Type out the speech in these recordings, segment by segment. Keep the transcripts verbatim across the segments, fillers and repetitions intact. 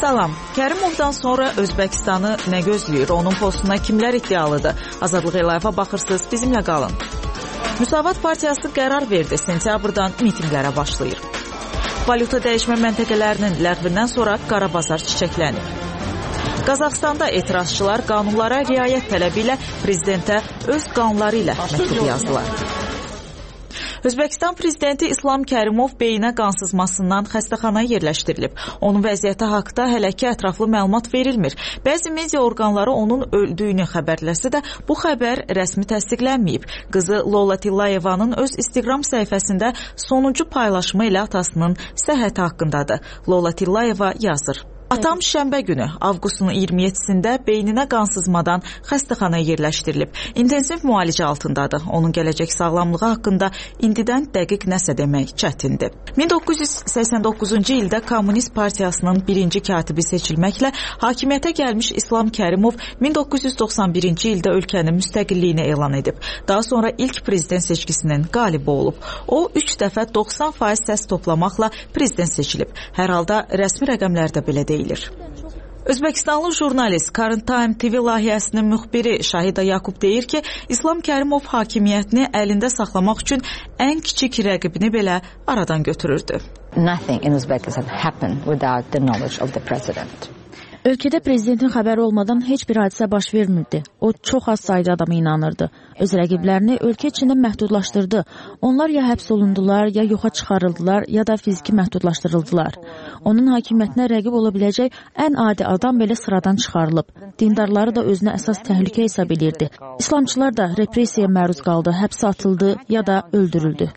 Salam. Kərimovdan sonra Özbəkistanı nə gözləyir? Onun postuna kimlər iddialıdır? Azadlıq Eləyevə baxırsınız, bizimlə qalın. Müsavat Partiyası qərar verdi, sentyabrdan mitinqlərə başlayır. Valyuta dəyişmə məntəqələrinin ləğvindən sonra qara bazar çiçəklənir. Qazaxstanda etirazçılar qanunlara riayət tələbi ilə prezidentə öz qanunları ilə məktub yazdılar. Özbəkistan prezidenti İslam Kərimov beyinə qan sızmasından xəstəxanaya yerləşdirilib. Onun vəziyyəti haqda hələ ki ətraflı məlumat verilmir. Bəzi media orqanları onun öldüyünü xəbərləsə də bu xəbər rəsmi təsdiqlənməyib. Qızı Lola Tillayevanın öz Instagram səhifəsində sonuncu paylaşımı ilə atasının səhhəti haqqındadır. Lola Tillayeva yazır. Atam şənbə günü, avqustun iyirmi yeddisində beyninə qansızmadan xəstəxanaya yerləşdirilib. İntensiv müalicə altındadır. Onun gələcək sağlamlığı haqqında indidən dəqiq nəsə demək çətindir. min doqquz yüz səksən doqquzuncu ildə Kommunist Partiyasının birinci katibi seçilməklə hakimiyyətə gəlmiş İslam Kərimov min doqquz yüz doxsan birinci ildə ölkənin müstəqilliyini elan edib. Daha sonra ilk prezident seçkisinin qalibi olub. O, üç dəfə doxsan faiz səs toplamaqla prezident seçilib. Hər halda rəsmi rəqəmlərdə belə deyil. Özbəkistanlı jurnalist Current Time T V layihəsinin müxbiri Şahida Yakub deyir ki, İslam Kərimov hakimiyyətini əlində saxlamaq üçün ən kiçik rəqibini belə aradan götürürdü. Nothing in Uzbekistan happened without the knowledge of the president. Ölkədə prezidentin xəbəri olmadan heç bir hadisə baş vermirdi. O, çox az sayda adama inanırdı. Öz rəqiblərini ölkə içində məhdudlaşdırdı. Onlar ya həbs olundular, ya yoxa çıxarıldılar, ya da fiziki məhdudlaşdırıldılar. Onun hakimiyyətinə rəqib ola biləcək ən adi adam belə sıradan çıxarılıb. Dindarları da özünə əsas təhlükə hesab edirdi. İslamçılar da repressiyaya məruz qaldı, həbsə atıldı ya da öldürüldü.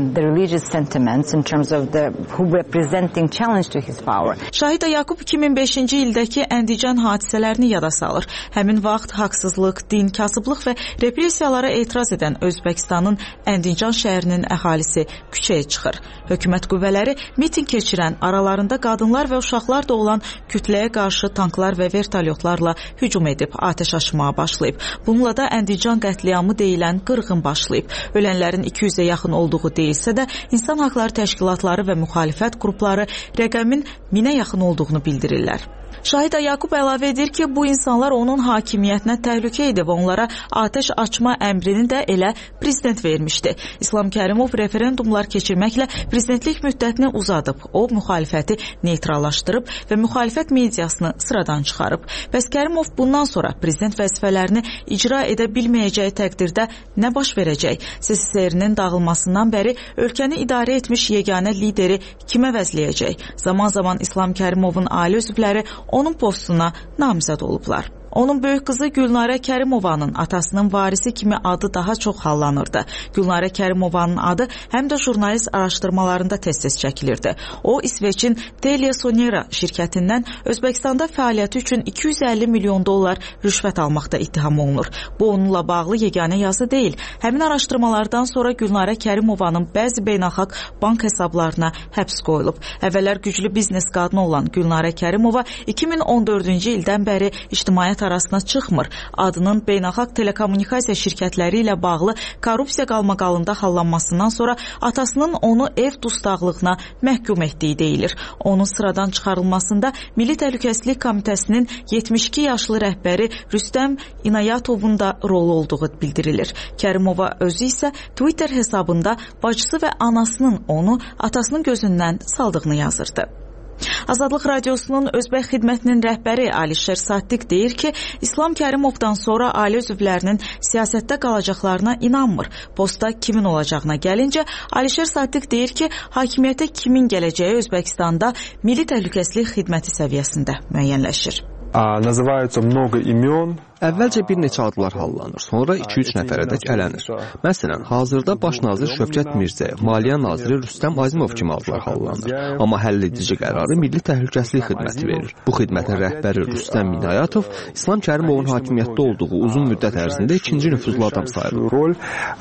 Şahida Yakub iki min beşinci ildəki Əndican hadisələrini yada salır. Həmin vaxt haqsızlıq, din, kasıblıq və repressiyalara etiraz edən Özbəkistanın Əndican şəhərinin əhalisi küçəyə çıxır. Hökumət qüvvələri miting keçirən, aralarında qadınlar və uşaqlar da olan kütləyə qarşı tanklar və vertolyotlarla hücum edib, atəş açmağa başlayıb. Bununla da Əndican qətliamı deyilən qırğın başlayıb. Ölənlərin iki yüzə yaxın olduğu deyilsə də, insan haqları təşkilatları və müxalifət qrupları rəqəmin minə yaxın olduğunu bildirirlər. Şahida Yakub əlavə edir ki, bu insanlar onun hakimiyyətinə təhlükə edib, onlara atəş açma əmrini də elə prezident vermişdi. İslam Kərimov referendumlar keçirməklə prezidentlik müddətini uzadıb. O, müxalifəti neytrallaşdırıb və müxalifət mediasını sıradan çıxarıb. Bəs Kərimov bundan sonra prezident vəzifələrini icra edə bilməyəcəyi təqdirdə nə baş verəcək? S S S R-nin dağılmasından bəri ölkəni idarə etmiş yeganə lideri kimə vəzləyəcək? Zaman-zaman İslam Kərimovun ailə üzvləri onun postuna namizəd olublar. Onun böyük qızı Gülnarə Kərimovanın atasının varisi kimi adı daha çox hallanırdı. Gülnarə Kərimovanın adı həm də jurnalist araşdırmalarında tez-tez çəkilirdi. O, İsveçin Telia Sonera şirkətindən Özbəkistanda fəaliyyəti üçün iki yüz əlli milyon dollar rüşvət almaqda ittiham olunur. Bu, onunla bağlı yeganə yazı deyil. Həmin araşdırmalardan sonra Gülnarə Kərimovanın bəzi beynəlxalq bank hesablarına həbs qoyulub. Əvvəllər güclü biznes qadını olan Gülnarə Kərimova iki min on dördüncü ildən bəri ictimaiyyət arasına çıxmır. Adının beynəlxalq telekommunikasiya şirkətləri ilə bağlı korrupsiya qalmaqalında hallanmasından sonra atasının onu ev dustaqlığına məhkum etdiyi deyilir. Onun sıradan çıxarılmasında Milli Təhlükəsizlik Komitəsinin yetmiş iki yaşlı rəhbəri Rüstəm İnayatovun da rolu olduğu bildirilir. Kərimova özü isə Twitter hesabında bacısı və anasının onu atasının gözündən saldığını yazırdı. Azadlıq Radiosunun Özbək xidmətinin rəhbəri Alişer Sattik deyir ki, İslam Kərimovdan sonra ailə üzvlərinin siyasətdə qalacaqlarına inanmır. Posta kimin olacağına gəlincə, Alişer Sattik deyir ki, hakimiyyətə kimin gələcəyi Özbəkistanda Milli Təhlükəsizlik Xidməti səviyyəsində müəyyənləşir. Называются много имен. Əvvəlcə bir neçə adlar hallanır, sonra iki üç nəfərədək ələnir. Məsələn, hazırda baş nazir Şövkət Mirzəyev, maliyyə naziri Rüstəm Azimov kimi adlar hallanır. Amma həlledici qərarı Milli Təhlükəsizlik Xidməti verir. Bu xidmətin rəhbəri Rüstəm İnayatov İslam Kərimovun hakimiyyətdə olduğu uzun müddət ərzində ikinci nüfuzlu adam sayılır.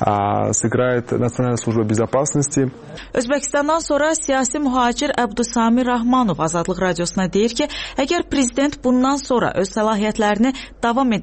Özbəkistandan sonra siyasi mühacir Əbdüsami Rahmanov Azadlıq Radiosuna deyir ki, əgər prezident bundan sonra öz səlahiyyətlərini davam edə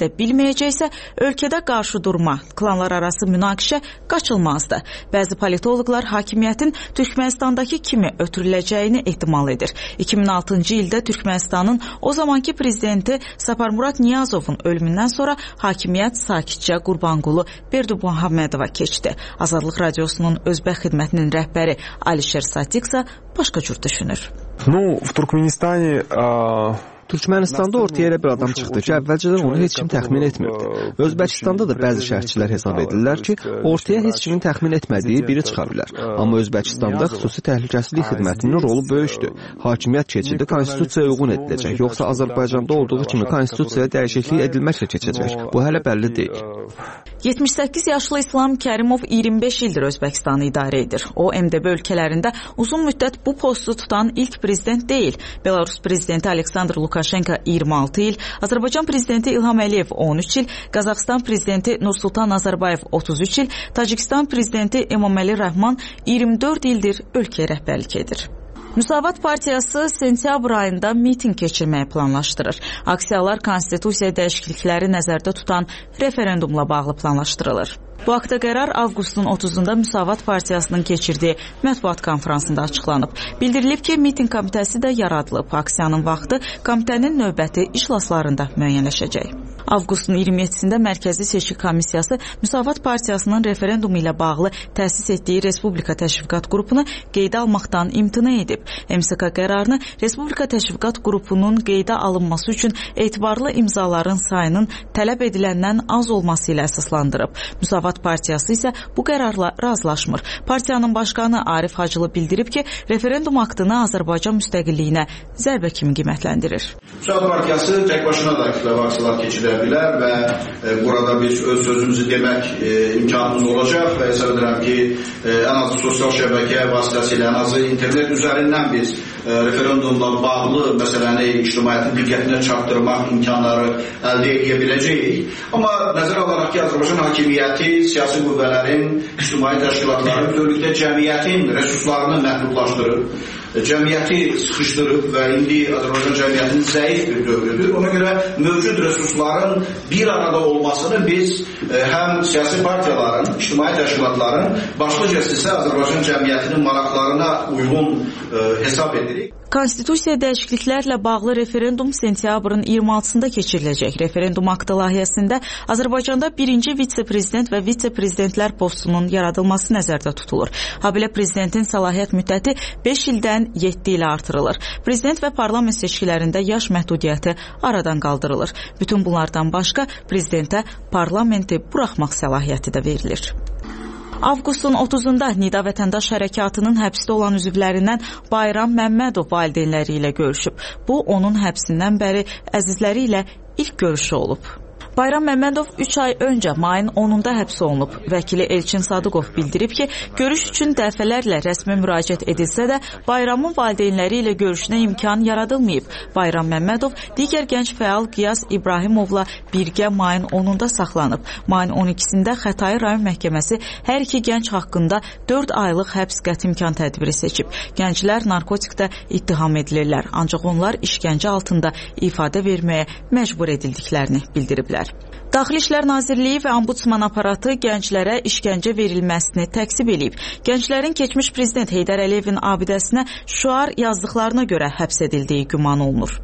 edə bilməyəcəksə, ölkədə qarşıdurma, klanlar arası münaqişə qaçılmazdı. Bəzi politoloqlar hakimiyyətin Türkmənistandakı kimi ötürüləcəyini ehtimal edir. iki min altıncı ildə Türkmənistanın o zamanki prezidenti Saparmurat Niyazovun ölümündən sonra hakimiyyət sakitcə Qurbanqulu Berdimuhamedova keçdi. Azadlıq Radiosunun Özbək xidmətinin rəhbəri Alişer Satiksa başqa cür düşünür. Ну, в Туркменистане... А... Türkmenistanda ortaya elə bir adam çıxdı ki, əvvəlcədən onu heç kim təxmin etmirdi. Özbəkistanda da bəzi şərhçilər hesab edirlər ki, ortaya heç kimin təxmin etmədiyi biri çıxa bilər. Amma Özbəkistanda xüsusi təhlükəsizlik xidmətinin rolu böyükdür. Hakimiyyət keçidi konstitusiyaya uyğun ediləcək, yoxsa Azərbaycanda olduğu kimi konstitusiyaya dəyişiklik edilməklə keçəcək. Bu hələ bəlli deyil. yetmiş səkkiz yaşlı İslam Kərimov iyirmi beş ildir Özbəkistanı idarə edir. O, M D B ölkələrində uzun müddət bu postu tutan ilk prezident deyil. Belarus prezidenti Aleksandr Lukashenko iyirmi altı il, Azərbaycan prezidenti İlham Əliyev on üç il, Qazaxıstan prezidenti Nursultan Nazarbayev otuz üç il, Tacikistan prezidenti Emomali Rahman iyirmi dörd ildir ölkəyə rəhbərlik edir. Müsavat Partiyası sentyabr ayında miting keçirməyi planlaşdırır. Aksiyalar konstitusiya dəyişiklikləri nəzərdə tutan referendumla bağlı planlaşdırılır. Bu haqda qərar avqustun otuzunda Müsavat Partiyasının keçirdiyi mətbuat konfransında açıqlanıb. Bildirilib ki, miting komitəsi də yaradılıb. Aksiyanın vaxtı komitənin növbəti iclaslarında müəyyənləşəcək. Avqustun iyirmi yeddisində Mərkəzi Seçki Komissiyası Müsavat Partiyasının referendumu ilə bağlı təsis etdiyi Respublika Təşviqat qrupunu qeydə almaqdan imtina edib. M S K qərarını Respublika Təşviqat qrupunun qeydə alınması üçün etibarlı imzaların sayının tələb ediləndən az olması ilə əsaslandırıb. Müsavat Partiyası isə bu qərarla razılaşmır. Partiyanın başqanı Arif Hacılı bildirib ki, referendum aktını Azərbaycan müstəqilliyinə zərbə kimi qiymətləndirir. Müsavat Partiyası tək başına da kütləvi aksiyalar keçirə bilər və e, burada biz öz sözümüzü demək e, imkanımız olacaq və hesab edirəm ki, e, ən azı sosial şəbəkə vasitəsilə, ən azı internet üzərindən biz e, referendumla bağlı məsələni ictimaiyyətin diqqətinə çatdırmaq imkanları əldə edə biləcəyik. Amma nəzərə alaraq ki, Azərbaycan hakimiyyəti siyasi qüvvələrin, ictimai təşkilatların, bütövlükdə cəmiyyətin resurslarını məhdudlaşdırıb, cəmiyyəti sıxışdırıb və indi Azərbaycan cəmiyyətinin zəif bir dövrüdür. Ona görə mövcud resursların bir arada olmasını biz e, həm siyasi partiyaların, ictimai təşkilatların, başlıca isə Azərbaycan cəmiyyətinin maraqlarına uyğun e, hesab edirik. Konstitusiya dəyişikliklərlə bağlı referendum sentyabrın iyirmi altısında keçiriləcək. Referendum aktı layihəsində Azərbaycanda birinci vitse-prezident və vitse-prezidentlər postunun yaradılması nəzərdə tutulur. Habelə prezidentin səlahiyyət müddəti beş ildən yeddi ilə artırılır. Prezident və parlament seçkilərində yaş məhdudiyyəti aradan qaldırılır. Bütün bunlardan başqa prezidentə parlamenti buraxmaq səlahiyyəti də verilir. Avqustun otuzunda Nida Vətəndaş Hərəkatının həbsdə olan üzvlərindən Bayram Məmmədov valideynləri ilə görüşüb. Bu, onun həbsindən bəri əzizləri ilə ilk görüşü olub. Bayram Məmmədov üç ay öncə mayın onunda həbs olunub. Vəkili Elçin Sadıqov bildirib ki, görüş üçün dəfələrlə rəsmi müraciət edilsə də Bayramın valideynləri ilə görüşünə imkan yaradılmayıb. Bayram Məmmədov digər gənc fəal Qiyas İbrahimovla birgə mayın onunda saxlanıb. Mayın on ikisində Xətai rayon məhkəməsi hər iki gənc haqqında dörd aylıq həbs qəti imkan tədbiri seçib. Gənclər narkotikdə ittiham edilirlər, ancaq onlar işgəncə altında ifadə verməyə məcbur edildiklərini bildiriblər. Daxili İşlər Nazirliyi və Ombudsman aparatı gənclərə işgəncə verilməsini təksib edib. Gənclərin keçmiş prezident Heydər Əliyevin abidəsinə şüar yazdıqlarına görə həbs edildiyi güman olunur.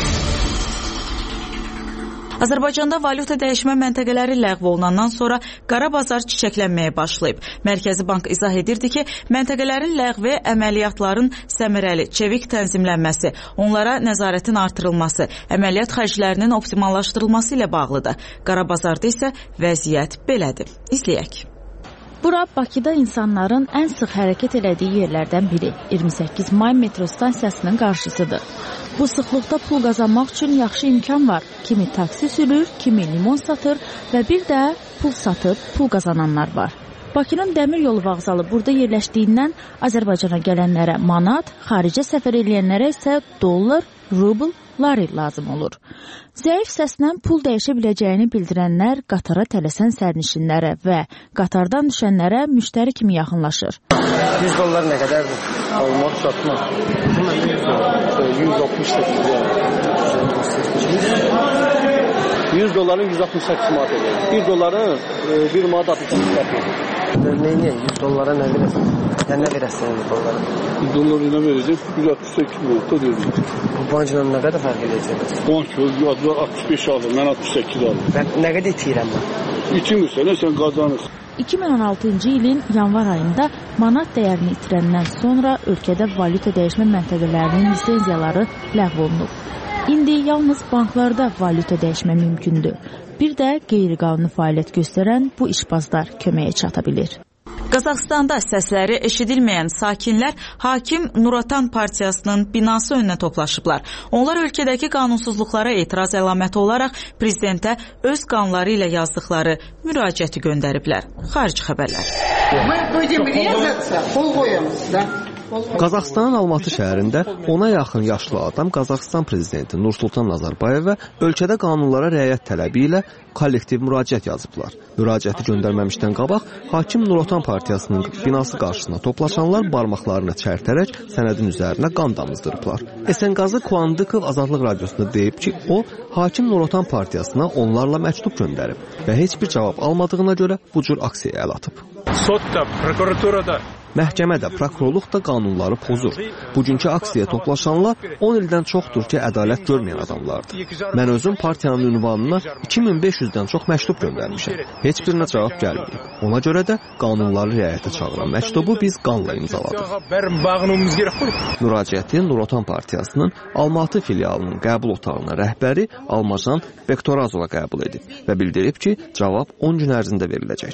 Azərbaycanda valyuta dəyişmə məntəqələri ləğv olunandan sonra qara bazar çiçəklənməyə başlayıb. Mərkəzi Bank izah edirdi ki, məntəqələrin ləğvi əməliyyatların səmərəli, çevik tənzimlənməsi, onlara nəzarətin artırılması, əməliyyat xərclərinin optimallaşdırılması ilə bağlıdır. Qara bazarda isə vəziyyət belədir. İzləyək. Bura Bakıda insanların ən sıx hərəkət elədiyi yerlərdən biri. iyirmi səkkiz may metro stansiyasının qarşısıdır. Bu sıxlıqda pul qazanmaq üçün yaxşı imkan var. Kimi taksi sürür, kimi limon satır və bir də pul satıb pul qazananlar var. Bakının dəmir yolu vağzalı burada yerləşdiyindən Azərbaycana gələnlərə manat, xaricə səfər edənlərə isə dollar, rubl, lari lazım olur. Zəif səslə pul dəyişə biləcəyini bildirənlər qatara tələsən sərnişinlərə və qatardan düşənlərə müştəri kimi yaxınlaşır. yüz dollar nə qədərdir? Almaq, satmaq. yüz altmış yüz doların yüz altmış səkkiz manat edir. bir doların bir manat altmış səkkiz qəpik edir. Neyini? yüz dollara nə verəsən? Yəni nə verəsən yüz dollara? yüz dollara nə verəcək? yüz altmış səkkiz manat da deyəcək. Bu bankla nə qədər fərq edəcək? Bank altmış beş alır, mən altmış səkkiz alır. Mən nə qədər itirəm mən? İtirmirsən, sən qazanırsan. iki min on altıncı ilin yanvar ayında manat dəyərini itirəndən sonra ölkədə valyuta dəyişmə məntəqələrinin lisenziyaları ləğv olunub. İndi yalnız banklarda valyuta dəyişmə mümkündür. Bir də qeyri-qanuni fəaliyyət göstərən bu işbazlar köməyə çata bilir. Qazaxstanda səsləri eşidilməyən sakinlər hakim Nuratan partiyasının binası önünə toplaşıblar. Onlar ölkədəki qanunsuzluqlara etiraz əlaməti olaraq prezidentə öz qanunları ilə yazdıqları müraciəti göndəriblər. Xarici xəbərlər. Qazaxstanın Almatı şəhərində ona yaxın yaşlı adam Qazaxstan prezidenti Nursultan Nazarbayevə ölkədə qanunlara riayət tələbi ilə kollektiv müraciət yazıblar. Müraciəti göndərməmişdən qabaq hakim Nuratan partiyasının binası qarşısına toplaşanlar barmaqlarını çərtərək sənədin üzərinə qan damızdırıblar. Esenqazı Kuandikov Azadlıq radiosunda deyib ki, o hakim Nuratan partiyasına onlarla məktub göndərib və heç bir cavab almadığına görə bu cür aksiyaya əl atıb. Sotda, prokuraturada Məhkəmə də, prokurorluq da qanunları pozur. Bugünkü aksiyaya toplaşanlar on ildən çoxdur ki, ədalət görməyən adamlardır. Mən özüm partiyanın ünvanına iki min beş yüzdən çox məktub göndərmişəm. Heç birinə cavab gəlməyib. Ona görə də qanunları riayətə çağıran məktubu biz qanla imzaladıq. Müraciəti Nuratan partiyasının Almatı filialının qəbul otağına rəhbəri Almajan Bektorazova qəbul edib və bildirib ki, cavab on gün ərzində veriləcək.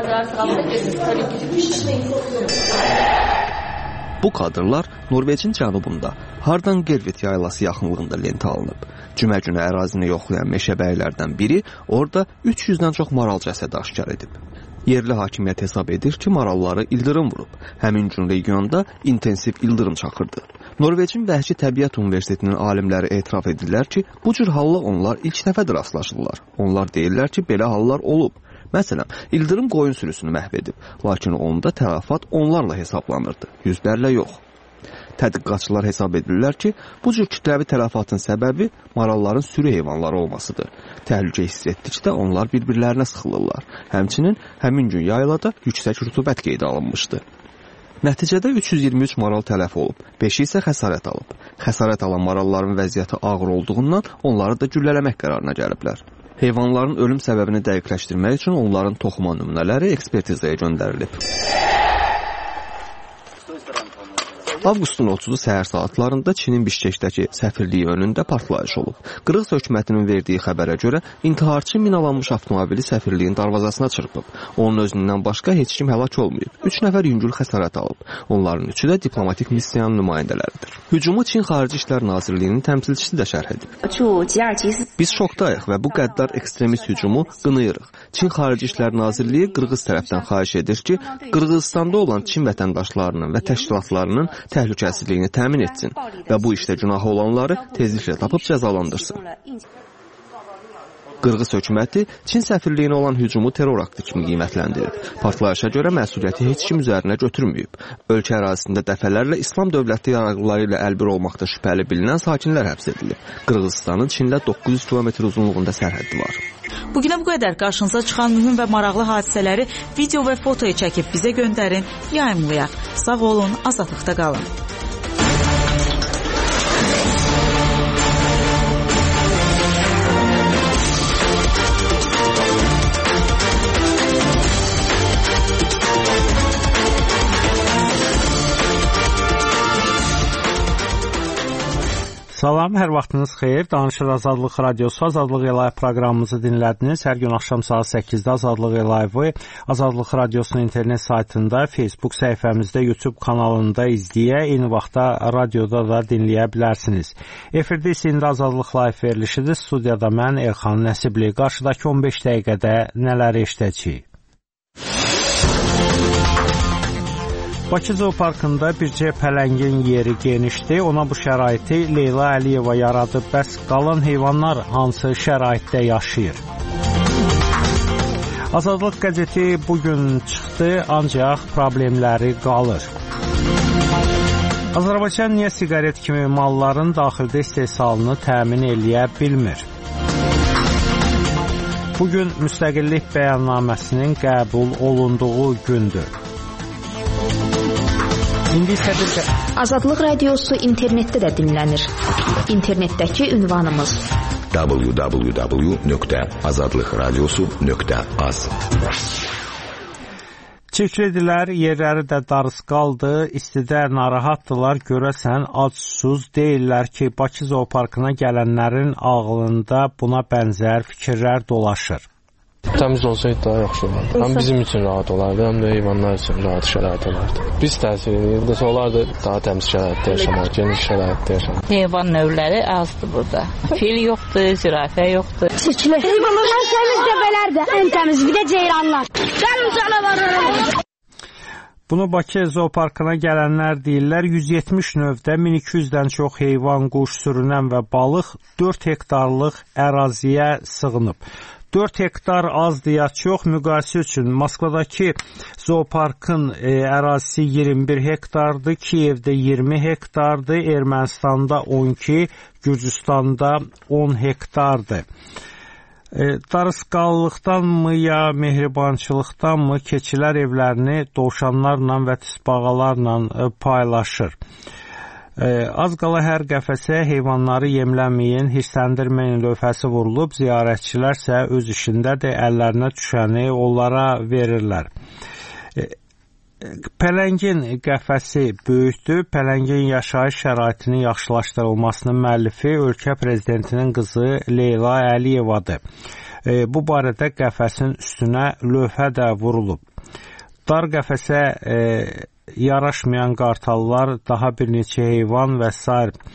Bu kadrlar Norveçin cənubunda Hardangervit yaylası yaxınlığında lentə alınıb. Cümə günü ərazini yoxlayan meşəbəylərdən biri orada üç yüzdən çox maral cəsədi aşkar edib. Yerli hakimiyyət hesab edir ki, maralları ildırım vurub. Həmin gün regionda intensiv ildırım çaxırdı. Norveçin Vəhşi Təbiət Universitetinin alimləri etiraf edirlər ki, bu cür halla onlar ilk dəfədir rastlaşırlar. Onlar deyirlər ki, belə hallar olub. Məsələn, ildırım qoyun sürüsünü məhv edib, lakin onda tələfat onlarla hesablanırdı, yüzlərlə yox. Tədqiqatçılar hesab edirlər ki, bu cür kütləvi tələfatın səbəbi maralların sürü heyvanları olmasıdır. Təhlükə hiss etdikdə onlar bir-birlərinə sıxılırlar. Həmçinin həmin gün yaylada yüksək rütubət qeydə alınmışdı. Nəticədə üç yüz iyirmi üç maral tələf olub, beşi isə xəsarət alıb. Xəsarət alan maralların vəziyyəti ağır olduğundan onları da güllələmək qərarına gəliblər. Heyvanların ölüm səbəbini dəqiqləşdirmək üçün onların toxuma nümunələri ekspertizaya göndərilib. Avqustun otuzu səhər saatlarında Çinin Bişkekdəki səfirliyi önündə partlayış olub. Qırğız hökumətinin verdiyi xəbərə görə intiharçı minalanmış avtomobili səfirliyin darvazasına çırpıb. Onun özündən başqa heç kim həlak olmayıb. Üç nəfər yüngül xəsarət alıb. Onların üçü də diplomatik missiyanın nümayəndələridir. Hücumu Çin Xarici İşlər Nazirliyinin təmsilçisi də şərh edib. Biz şokdayıq və bu qəddar ekstremist hücumu qınayırıq. Çin Xarici İşlər Nazirliyi Qırğız tərəfdən xahiş edir ki, Qırğızstanda olan Çin vətəndaşlarının və təşkilatlarının təhlükəsizliyini təmin etsin və bu işdə günahı olanları tezliklə tapıb cəzalandırsın. Qırğız hökuməti Çin səfirliyinə olan hücumu terror aktı kimi qiymətləndirib. Partlayışa görə məsuliyyəti heç kim üzərinə götürməyib. Ölkə ərazisində dəfələrlə İslam dövləti yaraqlıları ilə əlbir olmaqda şübhəli bilinən sakinlər həbs edilib. Qırğızstanın Çinlə doqquz yüz kilometr uzunluğunda sərhəddi var. Bugünə bu qədər qarşınıza çıxan mühüm və maraqlı hadisələri video və fotoya çəkib bizə göndərin, yayımlayaq. Sağ olun, azadlıqda qalın. Salam, hər vaxtınız xeyir. Danışır Azadlıq Radiosu, Azadlıq Live proqramımızı dinlədiniz. Hər gün axşam saat səkkizdə Azadlıq Live-ı Azadlıq Radiosunun internet saytında, Facebook səhifəmizdə, YouTube kanalında izləyə, eyni vaxtda radioda da dinləyə bilərsiniz. Efirdə isə indi Azadlıq Live verilişidir. Studiyada mən Elxan Nəsibli. Qarşıdakı on beş dəqiqədə nələr eşidəcəyik? Bakı Zooparkında bircə pələngin yeri genişdir. Ona bu şəraiti Leyla Əliyeva yaradıb. Bəs qalan heyvanlar hansı şəraitdə yaşayır? Azadlıq qəzeti bugün çıxdı, ancaq problemləri qalır. Azərbaycan niyə siqaret kimi malların daxildə istehsalını təmin eləyə bilmir? Bu gün müstəqillik bəyannaməsinin qəbul olunduğu gündür. İndi isə bir də Azadlıq Radiosu internetdə də dinlənir. İnternetdəki ünvanımız w w w nöqtə azadlıq radiosu nöqtə az. Çirklidilər, yerləri də darısqaldı, istidə narahatdılar, görəsən ac-susuz deyirlər ki, Bakı zooparkına gələnlərin ağlında buna bənzər fikirlər dolaşır. Təmiz olsaydı daha yaxşı olardı. Həm bizim üçün rahat olardı, həm də heyvanlar üçün rahat şərait olardı. Biz təsir edirdik, onlar da daha təmiz şəraitdə yaşamaq, geniş şəraitdə yaşamaq. Heyvan növləri azdır burada. Fil yoxdur, zirafə yoxdur. Çirkli. Heyvanlar təmiz dəvələr də, ən təmiz, bir də ceyranlar. Gəlin canavarlar. Bunu Bakı zooparkına gələnlər deyirlər, yüz yetmiş növdə min iki yüzdən çox heyvan, quş, sürünən və balıq dörd hektarlıq əraziyə sığınıb. dörd hektar azdır ya çox, müqayisə üçün Moskvadakı zooparkın e, ərazisi iyirmi bir hektardır, Kiyevdə iyirmi hektardır, Ermənistanda on iki, Gürcüstanda on hektardır. E, darısqallıqdanmı ya mehribançılıqdanmı keçilər evlərini dovşanlarla və tısbağalarla e, paylaşır. Az qala hər qəfəsə heyvanları yemləməyin, hirsləndirməyin lövhəsi vurulub, ziyarətçilər isə öz işindədir, əllərinə düşəni onlara verirlər. Pələngin qəfəsi böyükdür. Pələngin yaşayış şəraitinin yaxşılaşdırılmasının müəllifi ölkə prezidentinin qızı Leyla Əliyevadır. Bu barədə qəfəsin üstünə lövhə də vurulub. Dar qəfəsə e, yaraşmayan qartallar, daha bir neçə heyvan və s.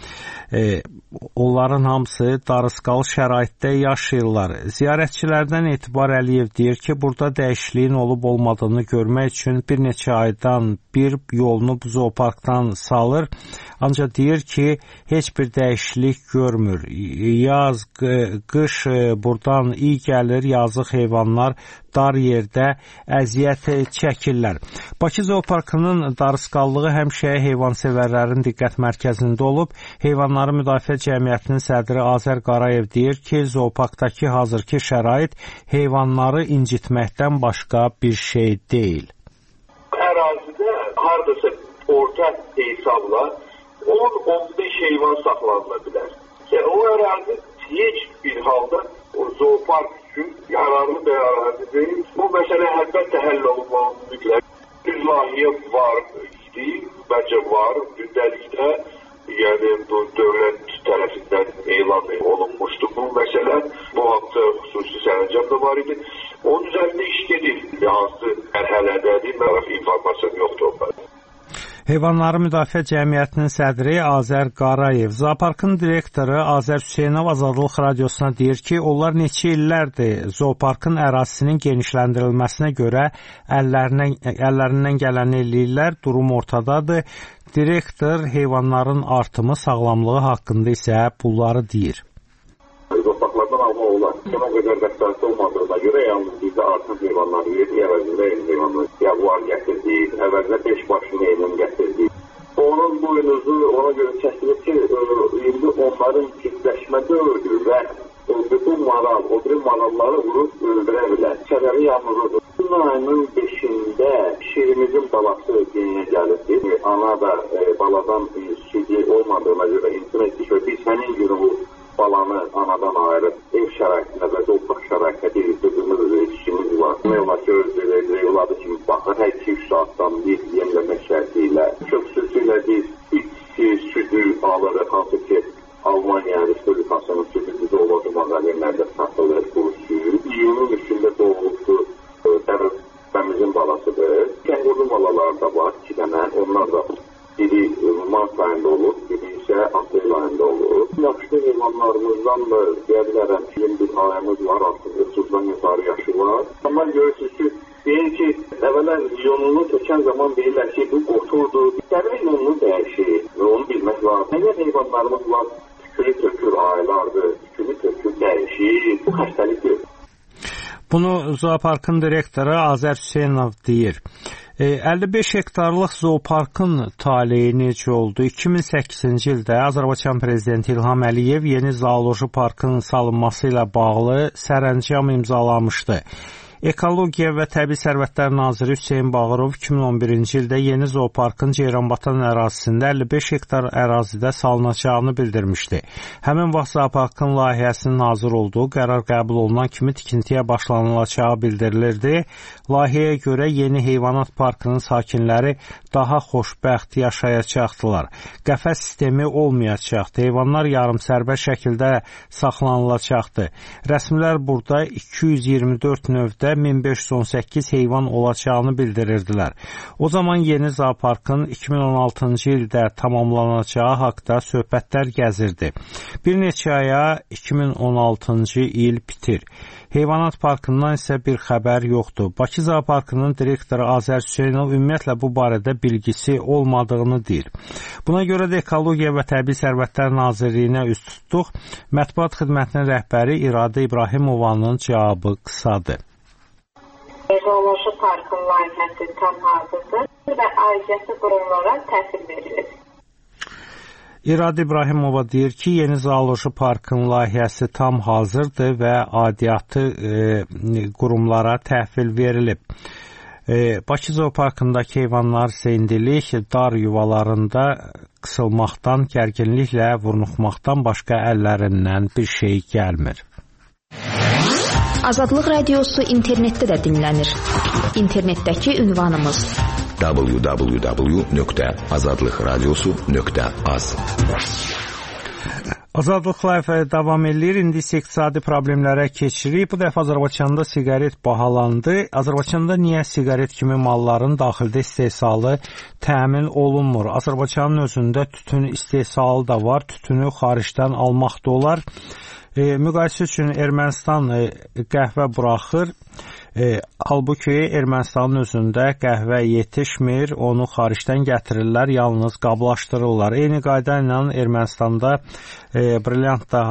E, onların hamısı darısqal şəraitdə yaşayırlar. Ziyarətçilərdən Etibar Əliyev deyir ki, burada dəyişikliyin olub-olmadığını görmək üçün bir neçə aydan bir yolunu bu zooparkdan salır. Ancaq deyir ki, heç bir dəyişiklik görmür. Yaz, qış buradan iyi gəlir, yazıq heyvanlar dar yerdə əziyyət çəkirlər. Bakı zooparkının darısqallığı həmişə heyvansevərlərin diqqət mərkəzində olub. Heyvanları Müdafiə Cəmiyyətinin sədri Azər Qarayev deyir ki, zooparkdakı hazırki şərait heyvanları incitməkdən başqa bir şey deyil. Ərazidə hardasa orta hesabla on on beş heyvan saxlanıla bilər. Yəni, o ərazi heç bir halda o zoopark üçün yararlı bir ərazi deyil. Bu məsələ əlbəttə həll olunmalı mütləq. Düz layihə var idi, bəlkə var, gündəlikdə, yəni bu dövlət tərəfindən elan olunmuşdu bu məsələ. Bu haqda xüsusi sərəncam da var idi. Onun üzərində iş gedir. Hansı mərhələdədir, mənə informasiyam yoxdur onlarda. Heyvanları Müdafiə Cəmiyyətinin sədri Azər Qarayev, zooparkın direktoru Azər Hüseynov Azadlıq Radiosuna deyir ki, onlar neçə illərdir zooparkın ərazisinin genişləndirilməsinə görə əllərindən, əllərindən gələni eləyirlər, durum ortadadır. Direktor heyvanların artımı, sağlamlığı haqqında isə bunları deyir. Zooparklardan alma olar. O qədər vəsatı olmadığına görə yalnız bizdə artıq heyvanlar verir, əvəzində heyvanlar yavuar gətirdik, əvəzində beş başlı heyvan gətirdik. Onun boynuzu ona görə çəkilir ki, indi onların kitləşmə dövrü və bütün maral, o bir maralları vurub öldürə bilər. Səbəbi yağmurludur. Bu ayının beşində şirimizin balası dünyaya gəlib. Ana da e, baladan südü olmadığına görə imtina etdik və biz həmin günü bu balanı anadan ayırıb ev şəraitində və zoopark şəraitində birlikdə işimiz var. Meyvə gözləyir, evladı kimi baxır, hər iki üç saatdan bir yemləmək şərti ilə. Çox xüsusilə biz içki, südü alırıq, hansı ki Almanya Respublikasının südü zooloji magazinlərdə satılır bu süd. İyunun üstündə doğulubdur, təmizin balasıdır. Kəngurlu balalar da var, iki dənə, onlar da biri mart ayında olur, biri isə aprel ayında olur. Yaxşı heyvanlarımızdan da deyə bilərəm ki, bir ayımız var, artıq otuzdan yuxarı yaşı var. Amma görürsünüz ki, deyir ki, əvvələn yonunu tökən zaman deyirlər ki, bu qoturdu. Dəvə yonunu dəyişir və onu bilmək lazım. Əgər heyvanlarımız var, tükünü tökür, aylardır, tükünü tökür, dəyişir, bu xəstəlikdir. Bunu zooparkın direktoru Azər Hüseynov deyir. əlli beş hektarlıq zooparkın taleyi necə oldu? iki min səkkizinci ildə Azərbaycan prezidenti İlham Əliyev yeni zooloji parkın salınması ilə bağlı sərəncam imzalamışdı. Ekologiya və Təbii Sərvətlər naziri Hüseyn Bağırov iki min on birinci ildə yeni zooparkın Ceyranbatan ərazisində əlli beş hektar ərazidə salınacağını bildirmişdi. Həmin vaxt zooparkın layihəsinin hazır olduğu qərar qəbul olunan kimi tikintiyə başlanılacağı bildirilirdi. Layihəyə görə yeni heyvanat parkının sakinləri daha xoşbəxt yaşayacaqdılar. Qəfəs sistemi olmayacaqdı. Heyvanlar yarımsərbə şəkildə saxlanılacaqdı. Rəsmilər burada iki yüz iyirmi dörd növdə min beş yüz on səkkiz heyvan olacağını bildirirdilər. O zaman yeni zooparkın iki min on altıncı ildə tamamlanacağı haqda söhbətlər gəzirdi. Bir neçə aya iki min on altıncı il bitir. Heyvanat parkından isə bir xəbər yoxdur. Bakı Zooparkının direktoru Azər Hüseynov ümumiyyətlə bu barədə bilgisi olmadığını deyir. Buna görə də Ekologiya və Təbii Sərvətlər Nazirliyinə üst tutduq. Mətbuat xidmətinin rəhbəri İradə İbrahimovanın cavabı qısadır. Zooloji parkın layihəsi tam hazırdır və aidiyyatı qurumlara təhvil verilir. İradə İbrahimova deyir ki, yeni zooloji parkın layihəsi tam hazırdır və aidiyyatı e, qurumlara təhvil verilib. E, Bakı Zooparkındakı heyvanlar isə indilik dar yuvalarında qısılmaqdan, gərginliklə vurnuxmaqdan başqa əllərindən bir şey gəlmir. Azadlıq Radiosu internetdə də dinlənir. İnternetdəki ünvanımız w w w nöqtə azadlıq radiosu nöqtə az. Azadlıq layihəsi davam edir. İndi isə iqtisadi problemlərə keçirik. Bu dəfə Azərbaycanda siqaret bahalandı. Azərbaycanda niyə siqaret kimi malların daxildə istehsalı təmin olunmur? Azərbaycanın özündə tütün istehsalı da var. Tütünü xaricdən almaq da olar. E, müqayisə üçün Ermənistan e, qəhvə buraxır. E, halbuki Ermənistanın özündə qəhvə yetişmir, onu xaricdən gətirirlər, yalnız qablaşdırırlar. Eyni qayda ilə Ermənistanda e, brilyant da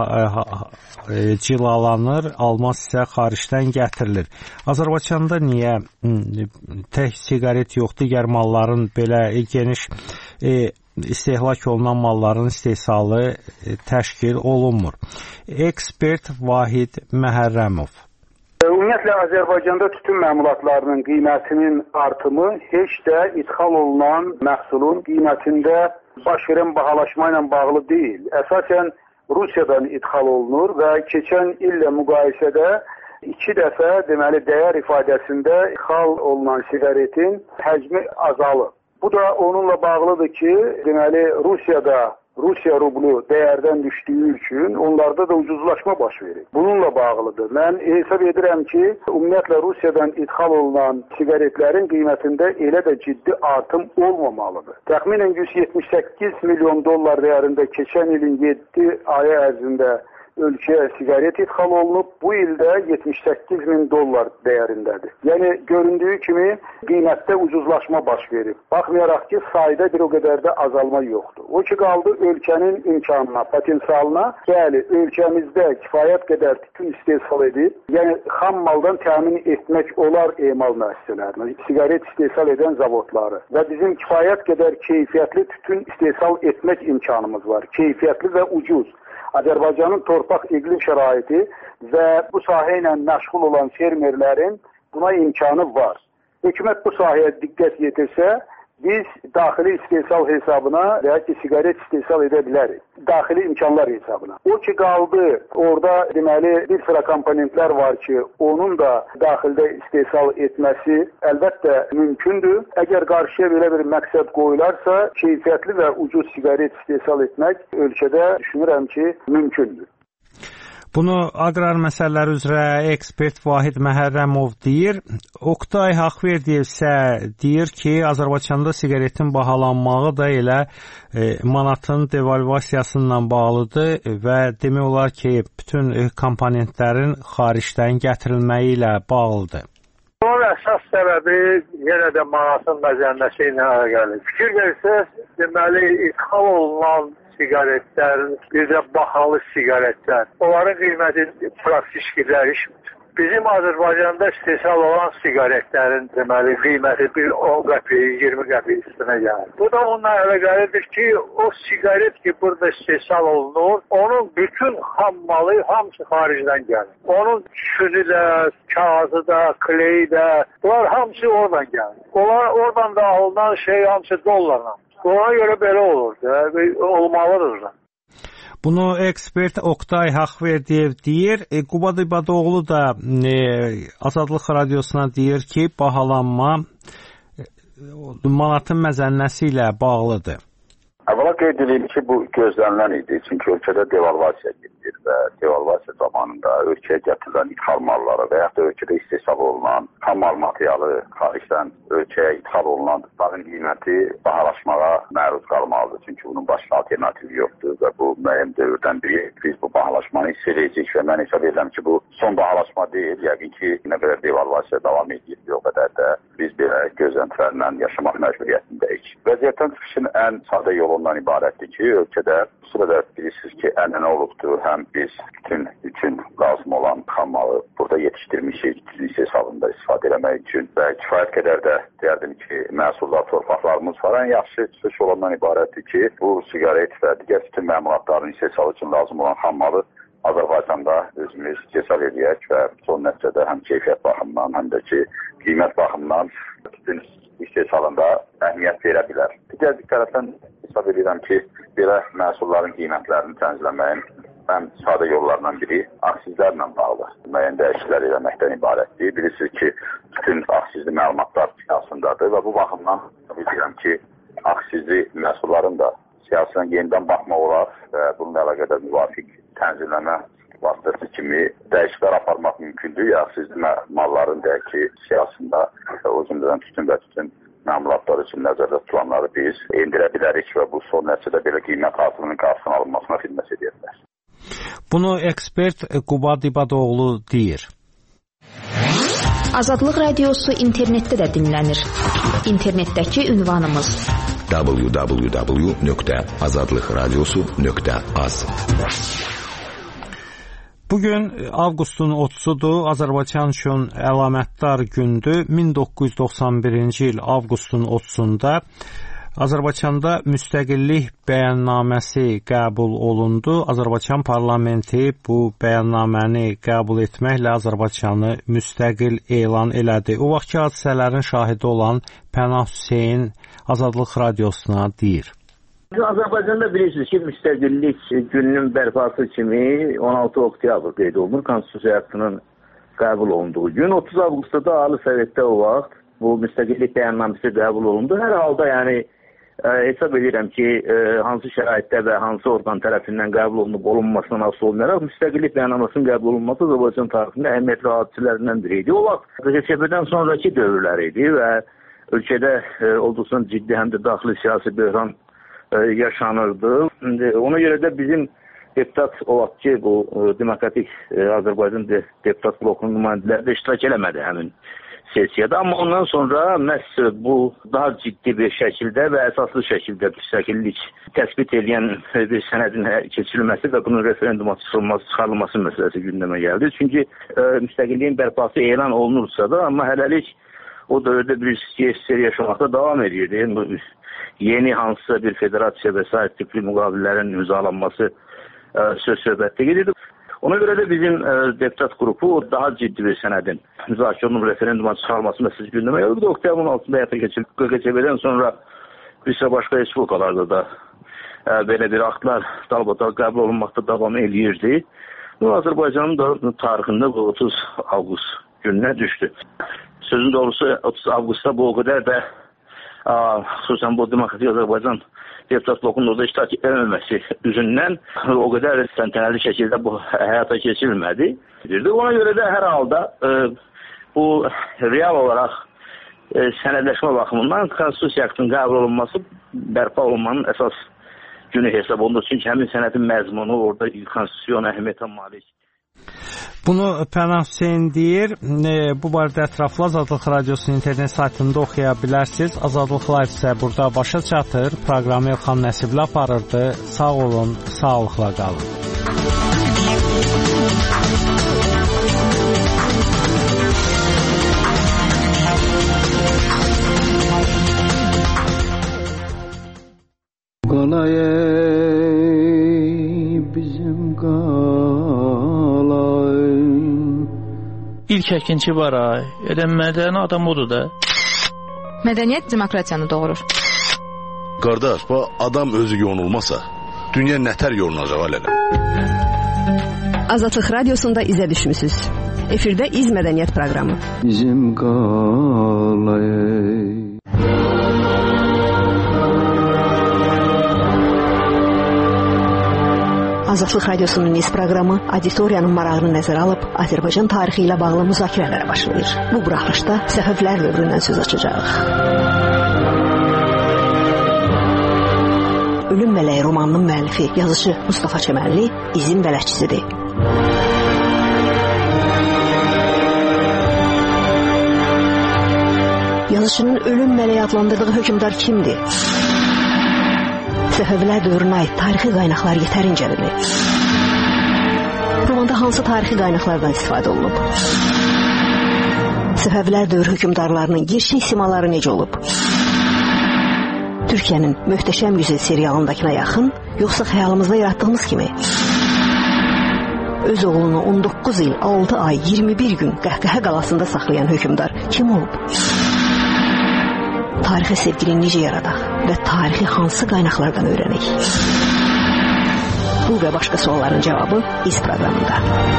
e, cilalanır, almaz isə xaricdən gətirilir. Azərbaycanda niyə m, tək siqaret yox, digər malların belə geniş e, istehlak olunan malların istehsalı e, təşkil olunmur? Ekspert Vahid Məhərrəmov. Ümumiyyətlə, Azərbaycanda tütün məmulatlarının qiymətinin artımı heç də ithal olunan məhsulun qiymətində baş verən bahalaşma ilə bağlı deyil. Əsasən Rusiyadan ithal olunur və keçən illə müqayisədə iki dəfə deməli dəyər ifadəsində ithal olunan siqaretin həcmi azalıb. Bu da onunla bağlıdır ki, deməli Rusiyada Rusiya rublu dəyərdən düşdüyü üçün onlarda da ucuzlaşma baş verir. Bununla bağlıdır. Mən hesab edirəm ki, ümumiyyətlə Rusiyadan ithal olunan siqaretlərin qiymətində elə də ciddi artım olmamalıdır. Təxminən yüz yetmiş səkkiz milyon dollar dəyərində keçən ilin yeddi ayı ərzində ölkəyə siqaret ithal olunub, bu ildə yetmiş səkkiz min dollar dəyərindədir. Yəni, göründüyü kimi qiymətdə ucuzlaşma baş verib. Baxmayaraq ki, sayda bir o qədər də azalma yoxdur. O ki, qaldı ölkənin imkanına, potensialına, bəli, ölkəmizdə kifayət qədər tütün istehsal edib, yəni xam maldan təmin etmək olar emal müəssisələrini, siqaret istehsal edən zavodları və bizim kifayət qədər keyfiyyətli tütün istehsal etmək imkanımız var. Keyfiyyətli və ucuz. Azərbaycanın torpaq iqlim şəraiti və bu sahə ilə məşğul olan fermerlərin buna imkanı var. Hökumət bu sahəyə diqqət yetirsə, biz daxili istehsal hesabına və ya ki, siqaret istehsal edə bilərik. Daxili imkanlar hesabına. O ki, qaldı, orada deməli bir sıra komponentlər var ki, onun da daxildə istehsal etməsi əlbəttə mümkündür. Əgər qarşıya belə bir məqsəd qoyularsa, keyfiyyətli və ucuz siqaret istehsal etmək ölkədə düşünürəm ki, mümkündür. Bunu aqrar məsələləri üzrə ekspert Vahid Məhərrəmov deyir. Oqtay Haqverdiyevsə deyir ki, Azərbaycanda siqaretin bahalanmağı da elə e, manatın devalvasiyasından bağlıdır və demək olar ki, bütün e, komponentlərin xaricdən gətirilməyi ilə bağlıdır. Bunun əsas səbəbi yenə də manatın məzəmməsi ilə əlaqəli. Fikir versəz, deməli, ithal olunan siqaretlər, bir də bahalı siqaretlər. Onların qiyməti praktiki dəyişmir. bizim Azərbaycanda istehsal olan siqaretlərin deməli qiyməti bir on qəpik, iyirmi qəpik üstünə gəlir. Bu da onunla əlaqəlidir ki, o siqaret ki burada istehsal olunur, onun bütün ham malı hamısı xaricdən gəlir. Onun südü də, kağızı da, kleyi də, bunlar hamısı oradan gəlir. Onlar oradan da alınan şey hamısı dollarla. Ona görə belə olur da, olmalıdır da. Bunu ekspert Oktay Haqverdiyev deyir. E, Qubad İbadoğlu da e, Azadlıq Radiosuna deyir ki, bahalanma e, manatın məzənnəsi ilə bağlıdır. Əvvəla qeyd edeyim ki, bu gözlənilən idi. Çünki ölkədə devalvasiya gedir və devalvasiya zamanında ölkəyə gətirilən ithal malları və yaxud da ölkədə istehsal olunan xam mal materialı xaricdən ölkəyə ithal olunan tıxların qiyməti bahalaşmağa məruz qalmalıdır. Çünki bunun başqa alternativi yoxdur və bu müəyyən dövrdən biri biz bu bahalaşmanı hiss edəcəyik və mən hesab edirəm ki, bu son bahalaşma deyil. Yəqin ki, nə qədər devalvasiya davam edir, o qədər də biz belə gözləntilərlə yaşamaq məcburiyyətindəyik. Vəziyyətdən çıxışın ən sadə yolu ondan ibarətdir ki, ölkədə bu qədər bilirsiniz ki, ənənə olubdur. Həm biz bütün üçün lazım olan xammalı burada yetişdirmişik, bütün istehsalında istifadə etmək üçün və kifayət qədər də deyərdim ki, məhsullar, torpaqlarımız var. Ən yaxşı çıxış olandan ibarətdir ki, bu siqaret və digər bütün məmulatların istehsalı üçün lazım olan xammalı Azərbaycanda özümüz istehsal edək və son nəticədə həm keyfiyyət baxımından, həm də ki, qiymət baxımından bütün istehsalında əhəmiyyət verə bilər. Digər bir tərəfdən hesab edirəm ki, belə məhsulların qiymətlərini tənzimləməyin ən sadə yollarından biri aksizlərlə bağlı müəyyən dəyişikliklər eləməkdən ibarətdir. Bilirsiniz ki, bütün aksizli məlumatlar siyasındadır və bu baxımdan bilirəm ki, aksizli məhsulların da siyasına yenidən baxmaq olar və bununla əlaqədar müvafiq tənzimləmə vasitəsi kimi dəyişikliklər aparmaq mümkündür. Aksizli malların deyək ki, siyasında o cümlədən tütün və tütün məmulatlar üçün nəzərdə tutulanları biz endirə bilərik və bu son nəticədə belə qiymət artımının qarşısının alınmasına xidmət edə bilər. Bunu ekspert Qubad İbadoğlu deyir. Azadlıq Radiosu internetdə də dinlənir. İnternetdəki ünvanımız w w w nöqtə azadlıq radiosu nöqtə az. Bugün avqustun otuzuncusudur. Azərbaycan üçün əlamətdar gündür. min doqquz yüz doxsan birinci il avqustun otuzunda Azərbaycanda müstəqillik bəyannaməsi qəbul olundu. Azərbaycan parlamenti bu bəyannaməni qəbul etməklə Azərbaycanı müstəqil elan elədi. O vaxtki hadisələrin şahidi olan Pənah Hüseyn Azadlıq Radiosuna deyir. Azərbaycanda bilirsiniz ki, müstəqillik gününün bərpası kimi on altı oktyabr qeyd olunur. Konstitusiya aktının qəbul olunduğu gün otuz avqustda da Ali Sovetdə o vaxt bu müstəqillik bəyannaməsi qəbul olundu. Hər halda yəni e, hesab edirəm ki, e, hansı şəraitdə və hansı orqan tərəfindən qəbul olunub olunmasından asılı olmayaraq müstəqillik bəyannamasının qəbul olunması Azərbaycan tarixində əhəmiyyətli hadisələrindən biri idi. O vaxt K G Ç B-dən sonraki dövrlər idi və ölkədə e, olduqca ciddi həm də daxili siyasi böhran yaşanırdı. Ona görə də bizim deputat olaq ki, bu Demokratik Azərbaycan deputat blokunun nümayəndələri də iştirak eləmədi həmin sesiyada. Amma ondan sonra məhz bu daha ciddi bir şəkildə və əsaslı şəkildə müstəqillik təsbit edən bir sənədin keçirilməsi və bunun referenduma çıxarılması, çıxarılması məsələsi gündəmə gəldi. Çünki e, müstəqilliyin bərpası elan olunursa da, amma hələlik o dövrdə bir siyasi yaşamaqda davam edirdi. Yeni hansısa bir federasiya və sair tipli müqavillərin imzalanması e, söz söhbətdə gedirdi. Ona görə də bizim e, deputat qrupu daha ciddi bir sənədin müzakirə olunub referenduma çıxarılması məsələsi gündəmə gəldi. Bu da oktyabrın altında həyata keçirildi. K G Ç B-dən sonra bir sıra başqa respublikalarda da e, belə bir aktlar dalbadal qəbul olunmaqda davam eləyirdi. Bu Azərbaycanın da tarixində bu otuz avqust gününə düşdü. Sözün doğrusu otuz avqustda bu o qədər də xüsusən bu Demokratik Azərbaycan deputat blokunun orada iştirak etməməsi üzündən o qədər təntənəli şəkildə bu həyata keçirilmədi. Ona görə də hər halda e, bu real olaraq e, sənədləşmə baxımından Konstitusiya aktının qəbul olunması bərpa olunmanın əsas günü hesab olunur. Çünki həmin sənədin məzmunu orada konstitusiyon əhəmiyyətə malik. Bunu Pənah Hüseyn deyir. E, bu barədə ətraflı Azadlıq Radiosunun internet saytında oxuya bilərsiniz. Azadlıq Live isə burada başa çatır. Proqramı Elxan Nəsibli aparırdı. Sağ olun, sağlıqla qalın. qalay bizim qalay. İlk əkinçi var ay. Elə mədəni adam odur da. Mədəniyyət demokratiyanı doğurur. Qardaş, bu adam özü yonulmasa, dünya nətər yonulacaq alələ? Azadlıq Radiosunda izə düşmüsünüz. Efirdə İz Mədəniyyət proqramı. Bizim qalay. Azadlıq Radiosunun İz proqramı auditoriyanın marağını nəzərə alıb Azərbaycan tarixi ilə bağlı müzakirələrə başlayır. Bu buraxılışda Səfəvilər dövründən söz açacağıq. Ölüm Mələyi romanının müəllifi, yazıcı Mustafa Çəmənli İzin bələdçisidir. Yazıcının Ölüm Mələyi adlandırdığı hökmdar kimdir? Səfəvilər dövrünə aid tarixi qaynaqlar yetərincədir. Romanda hansı tarixi qaynaqlardan istifadə olunub? Səfəvilər dövrü hökmdarlarının gerçək simaları necə olub? Türkiyənin Möhtəşəm Yüzü serialındakına yaxın, yoxsa xəyalımızda yaratdığımız kimi? Öz oğlunu on doqquz il, altı ay, iyirmi bir gün Qəhqəhə qalasında saxlayan hökmdar kim olub? Tarixə sevgini necə yaradaq və tarixi hansı qaynaqlardan öyrənək? Bu və başqa sualların cavabı İz proqramında.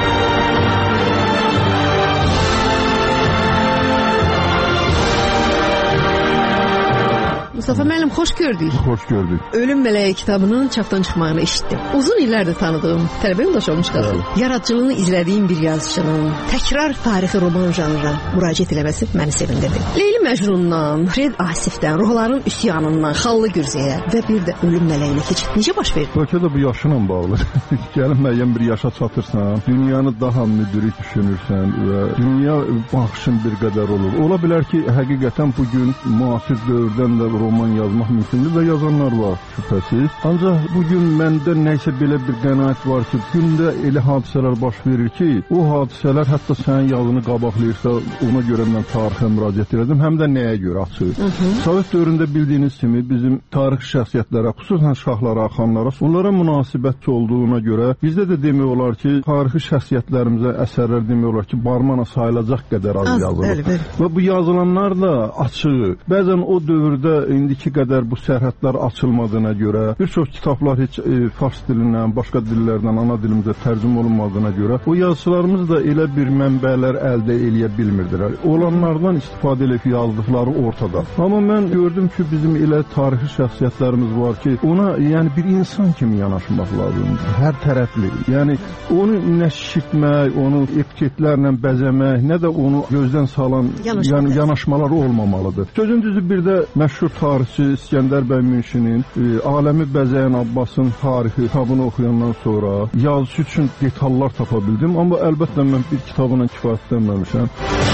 Mustafa müəllim, xoş gördük. Xoş gördük. Ölüm Mələyi kitabının çapdan çıxmağını eşitdim. Uzun illərdir tanıdığım, tələbə yoldaşı olmuşdur. Yaradıcılığını izlədiyim bir yazıçının təkrar tarixi roman janrına müraciət eləməsi məni sevindirdi. Leyli Məcnundan, Fred Asifdən, Ruhların Üsyanından, Xallı Gürzəyə və bir də Ölüm Mələyinə keçid necə baş verdi? Bəlkə də bu yaşınla bağlı. Gəlin müəyyən bir yaşa çatırsan, dünyanı daha müdrik düşünürsən və dünya baxışın bir qədər olur. Ola bilər ki, həqiqətən bugün müasir dövrdən də roman yazmaq mümkündür və yazanlar var şübhəsiz. Ancaq bugün məndə nəysə belə bir qənaət var ki, gündə elə hadisələr baş verir ki, o hadisələr hətta sənin yazını qabaqlayırsa, ona görə mən tarixə müraciət edirdim, həm də nəyə görə açır. Sovet dövründə bildiyiniz kimi bizim tarixi şəxsiyyətlərə, xüsusən şahlara, xanlara, onlara münasibətçi olduğuna görə bizdə də demək olar ki, tarixi şəxsiyyətlərimizə əsərlər demək olar ki, barmana sayılacaq qədər az yazılır. Və bu yazılanlar da açıq. Bəzən o dövrdə indiki qədər bu sərhədlər açılmadığına görə, bir çox kitablar heç e, fars dilindən, başqa dillərdən ana dilimizə tərcümə olunmadığına görə, o yazıçılarımız da elə bir mənbələr əldə eləyə bilmirdilər. Olanlardan istifadə edib yazdıqları ortada. Amma mən gördüm ki, bizim elə tarixi şəxsiyyətlərimiz var ki, ona yəni bir insan kimi yanaşmaq lazımdır. Hər tərəfli. Yəni onu nə şişirtmək, onu etiketlərlə bəzəmək, nə də onu gözdən salan yəni, yanaşmalar olmamalıdır. Sözün düzü bir də məşhur tarixçi İskəndər bəy Münşinin e, Aləmi Bəzəyən Abbasın tarixi kitabını oxuyandan sonra yazıcı üçün detallar tapa bildim. Amma əlbəttə mən bir kitabına kifayətlənməmişəm.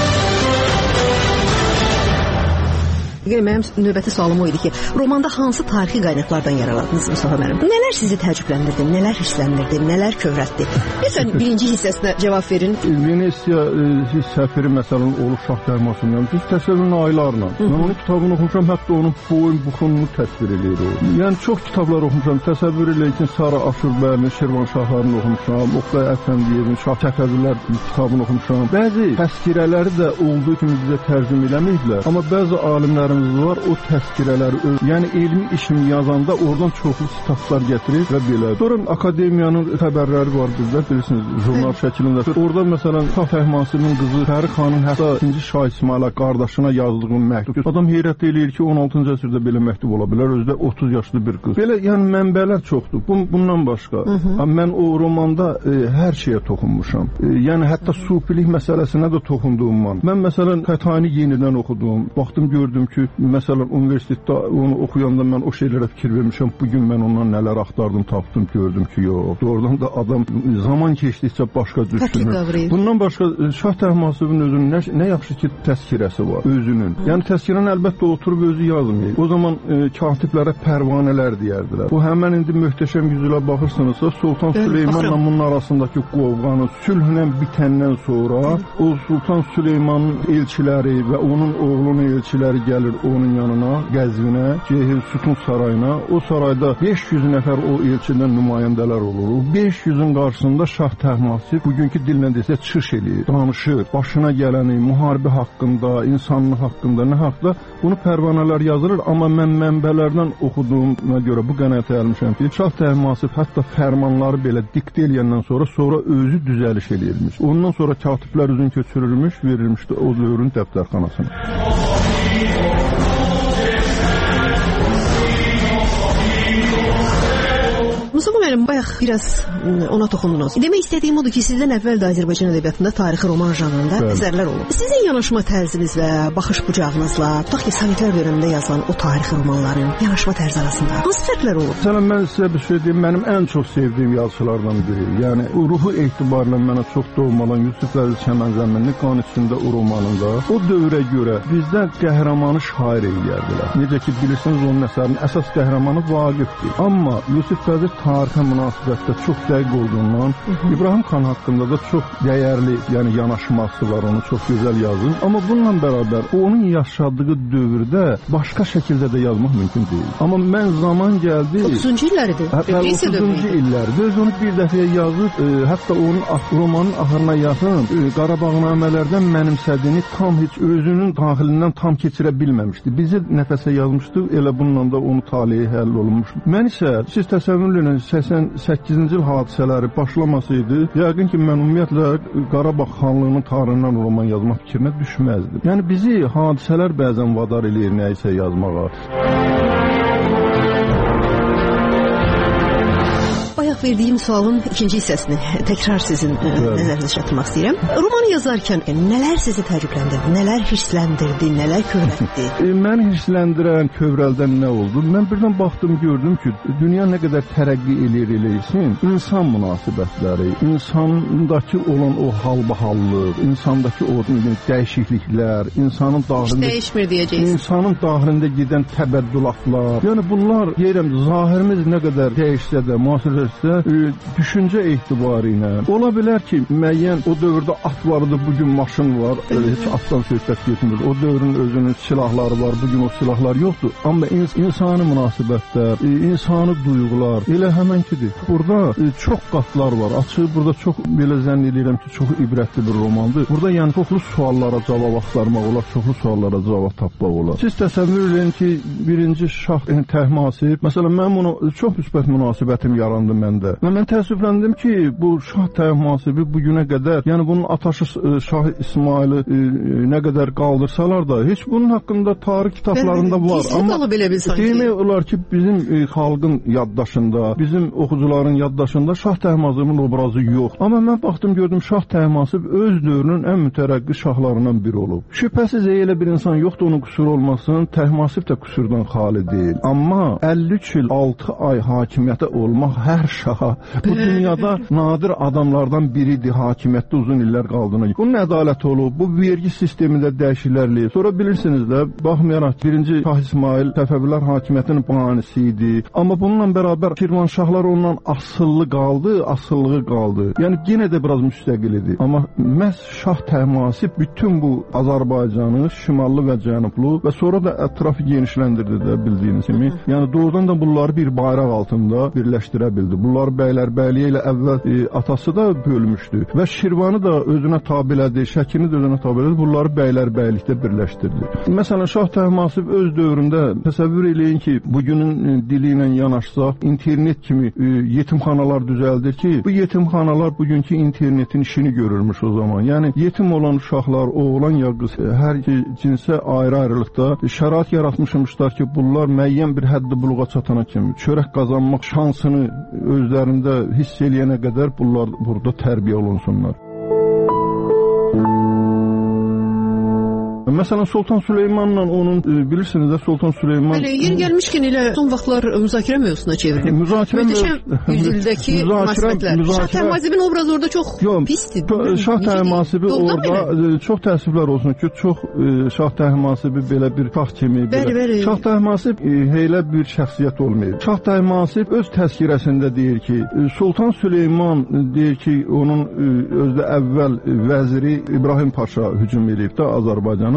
Mənim növbəti sualım o idi ki, romanda hansı tarixi qaynaqlardan yaraladınız Mustafa müəllim? Nələr sizi təəccübləndirdi, nələr hissləndirdi, nələr kövrətdi? Lütfən birinci hissəsinə cavab verin. Venesiya e, səfiri məsələn olur Şah Təhmasından. Biz təsəvvürün aylarla. Mən onun kitabını oxumuşam, hətta onun boyun buxununu təsvir edir o. Yəni çox kitablar oxumuşam. Təsəvvür eləyək ki, Sara Aşurbəyli, Şirvanşahlarını oxumuşam, Oqtay Əfəndiyevin Şah Səfəvilər kitabını oxumuşam. Bəzi təzkirələri də olduğu kimi bizə tərcümə eləməyiblər. Amma bəzi alimlər var, o təzkirələri, yəni elmi işini yazanda oradan çoxlu sitatlar gətirir və belə. Sonra akademiyanın xəbərləri var bizdə, bilirsiniz, jurnal şəklində. Orada məsələn Şah Təhmasibin qızı Fəri xanın hətta ikinci Şah İsmayıla qardaşına yazdığı məktub. Adam heyrət eləyir ki, on altıncı əsrdə belə məktub ola bilər, özdə otuz yaşlı bir qız. Belə yəni mənbələr çoxdur. Bundan başqa, hı -hı. mən o romanda e, hər şeyə toxunmuşam. E, yəni hətta sufilik məsələsinə də toxunduğum. Mən məsələn Xətani yenidən oxudum. Baxdım, gördüm ki, məsələn, universitetdə onu oxuyanda mən o şeylərə fikir vermişəm. Bugün mən ondan nələr axtardım, tapdım, gördüm ki, yox. Doğrudan da adam zaman keçdikcə başqa düşünür. Bundan başqa Şah Təhmasibin özünün nə, nə yaxşı ki, təzkirəsi var, özünün. Hı. Yəni təzkirəni əlbəttə oturub özü yazmayır. O zaman e, katiblərə pərvanələr deyərdilər. Bu həmən indi möhtəşəm yüzülə baxırsınızsa, Sultan Süleymanla bunun arasındakı qovğanı sülhlə bitəndən sonra Hı. o Sultan Süleymanın elçiləri və onun oğlunun elçiləri gəlir gətirir onun yanına, Qəzvinə, Ceyhil Sütun sarayına. O sarayda beş yüz nəfər o elçidən nümayəndələr olur. beş yüzün qarşısında Şah Təhmasib bugünkü dillə desə çıxış eləyir, danışır. Başına gələni, müharibə haqqında, insanlıq haqqında, nə haqqda bunu pərvanələr yazılır. Amma mən mənbələrdən oxuduğuma görə bu qənaətə gəlmişəm ki, Şah Təhmasib hətta fərmanları belə diktə eləyəndən sonra sonra özü düzəliş eləyirmiş. Ondan sonra katiblər üzün köçürülmüş, verilmişdi o dövrün dəftərxanasına. Mustafa müəllim, bayaq biraz ona toxundunuz. Demək istədiyim odur ki, sizdən əvvəl də Azərbaycan ədəbiyyatında tarixi roman janrında Bəli. Əsərlər olub. Sizin yanaşma tərzinizlə, baxış bucağınızla, tutaq ki, Sovetlər dövründə yazılan o tarixi romanların yanaşma tərzi arasında hansı fərqlər olur? Məsələn, mən sizə bir şey deyim, mənim ən çox sevdiyim yazıçılardan biri. Yəni, ruhu etibarla mənə çox doğmadan Yusif Əziz Çəmənzəminli Qan içində o romanında o dövrə görə bizdə qəhrəmanı şair eləyərdilər. Necə ki, bilirsiniz, onun əsərinin əsas qəhrəmanı Vaqifdir. Amma Yusif Əziz tarixə münasibətdə çox dəqiq olduğundan İbrahim xan haqqında da çox dəyərli, yəni yanaşması var, onu çox gözəl yazır. Amma bununla bərabər onun yaşadığı dövrdə başqa şəkildə də yazmaq mümkün deyil. Amma mən zaman gəldi... otuzuncu illəridir. otuzuncu illərdir. Öz onu bir dəfəyə yazıb, e, hətta onun romanın axırına yaxın e, Qarabağnamələrdən mənimsədiyini tam heç özünün daxilindən tam keçirə bilməmişdi. Bizi nəfəsə yazmışdı, elə bununla da onun taleyi həll olunmuş. Mən isə, siz təsəvvür edin, səksən səkkizinci il hadisələri başlamasaydı, yəqin ki, mən ümumiyyətlə Qarabağ xanlığının tarixindən roman yazmaq fikrinə düşməzdim. Yəni, bizi hadisələr bəzən vadar eləyir nəyisə yazmağa. Bayaq verdiyim sualın ikinci hissəsini təkrar sizin nəzərinizə çatdırmaq istəyirəm. Romanı yazarkən nələr sizi təəccübləndirdi, nələr hirsləndirdi, nələr kövrəltdi? E, məni hirsləndirən, kövrəldən nə oldu? Mən birdən baxdım, gördüm ki, dünya nə qədər tərəqqi eləyir eləyirsin, insan münasibətləri, insandakı olan o halbahallıq, insandakı o dəyişikliklər, insanın daxilində... Hiç dəyişmir deyəcəksiniz. İnsanın daxilində gedən təbəddülatlar, yəni bunlar, deyirəm, zahirimiz nə qədər dəyişsə də, müasirləşsə, E, düşüncə etibarı ilə ola bilər ki, müəyyən o dövrdə at vardı, bugün maşın var, e, heç atdan söhbət getmir. O dövrün özünün silahları var, bugün o silahlar yoxdur. Amma ins insani münasibətlər, e, insani duyğular elə həmənkidir. Burada e, çox qatlar var. Açıq, burada çox belə zənn edirəm ki, çox ibrətli bir romandır. Burada yəni çoxlu suallara cavab axtarmaq olar, çoxlu suallara cavab tapmaq olar. Siz təsəvvür edin ki, birinci Şah Təhmasib, məsələn, mən bunu çox müsbət münasibətim yarandı məndə. Və mən təəssüfləndim ki, bu Şah Təhmasibi bu günə qədər, yəni bunun ataşı Şah İsmaili e, nə qədər qaldırsalar da, heç bunun haqqında tarix kitablarında var. Amma demək olar ki, bizim e, xalqın yaddaşında, bizim oxucuların yaddaşında Şah Təhmasibin obrazı yox. Amma mən baxdım, gördüm, Şah Təhmasib öz dövrünün ən mütərəqqi şahlarından biri olub. Şübhəsiz elə bir insan yoxdur, onun qüsuru olmasın, Təhmasib də qüsurdan xali deyil. Amma əlli üç il altı ay hakimiyyətə olmaq hər şaha bu dünyada nadir adamlardan biridir, hakimiyyətdə uzun illər qaldığına. Bunun ədaləti olub, bu vergi sistemində dəyişikliklərlə. Sonra bilirsiniz də, baxmayaraq birinci Şah İsmail Səfəvilər hakimiyyətinin banisi idi. Amma bununla bərabər Şirvanşahlar ondan asıllı qaldı, asıllığı qaldı. Yəni yenə də biraz müstəqil idi. Amma məhz Şah Təhmasib bütün bu Azərbaycanı, şimallı və cənublu və sonra da ətrafı genişləndirdi də bildiyiniz kimi. Yəni doğrudan da bunları bir bayraq altında birləşdirə bildi. Bunlar bəylərbəyliyi ilə əvvəl e, atası da bölmüşdü və Şirvanı da özünə tabilədi, Şəkini də özünə tabilədi. Bunları bəylərbəylikdə birləşdirdi. Məsələn, Şah Təhmasib öz dövründə təsəvvür eləyin ki, bugünün e, dili ilə yanaşsaq, internet kimi e, yetimxanalar düzəldir ki, bu yetimxanalar bugünkü internetin işini görürmüş o zaman. Yəni yetim olan uşaqlar, oğlan ya qız, e, hər cinsə ayrı-ayrılıqda şərait yaratmışmışlar ki, bunlar müəyyən bir həddi buluğa çatana kimi çörək qazanmaq şansını özlərində hiss eləyənə qədər bunlar burada tərbiyə olunsunlar. Məsələn, Sultan Süleymanla onun, e, bilirsiniz də, Sultan Süleyman... Hələ, yer gəlmişkən elə son vaxtlar müzakirə mövzusuna çevrilib. Müzakirə mövzusuna... yüzyıldəki münasibətlər. Şah Təhmasibin obrazı orada çox pisdir. Şah Təhmasibi orada, çox təəssüflər olsun ki, çox e, Şah Təhmasibi belə bir şah kimi... Bəli, bəli. Şah Təhmasib e, heylə bir şəxsiyyət olmayıb. Şah Təhmasib öz təzkirəsində deyir ki, e, Sultan Süleyman deyir ki, onun e, özdə əvvəl vəziri İbrahim Paşa hücum edib də Azərbaycana.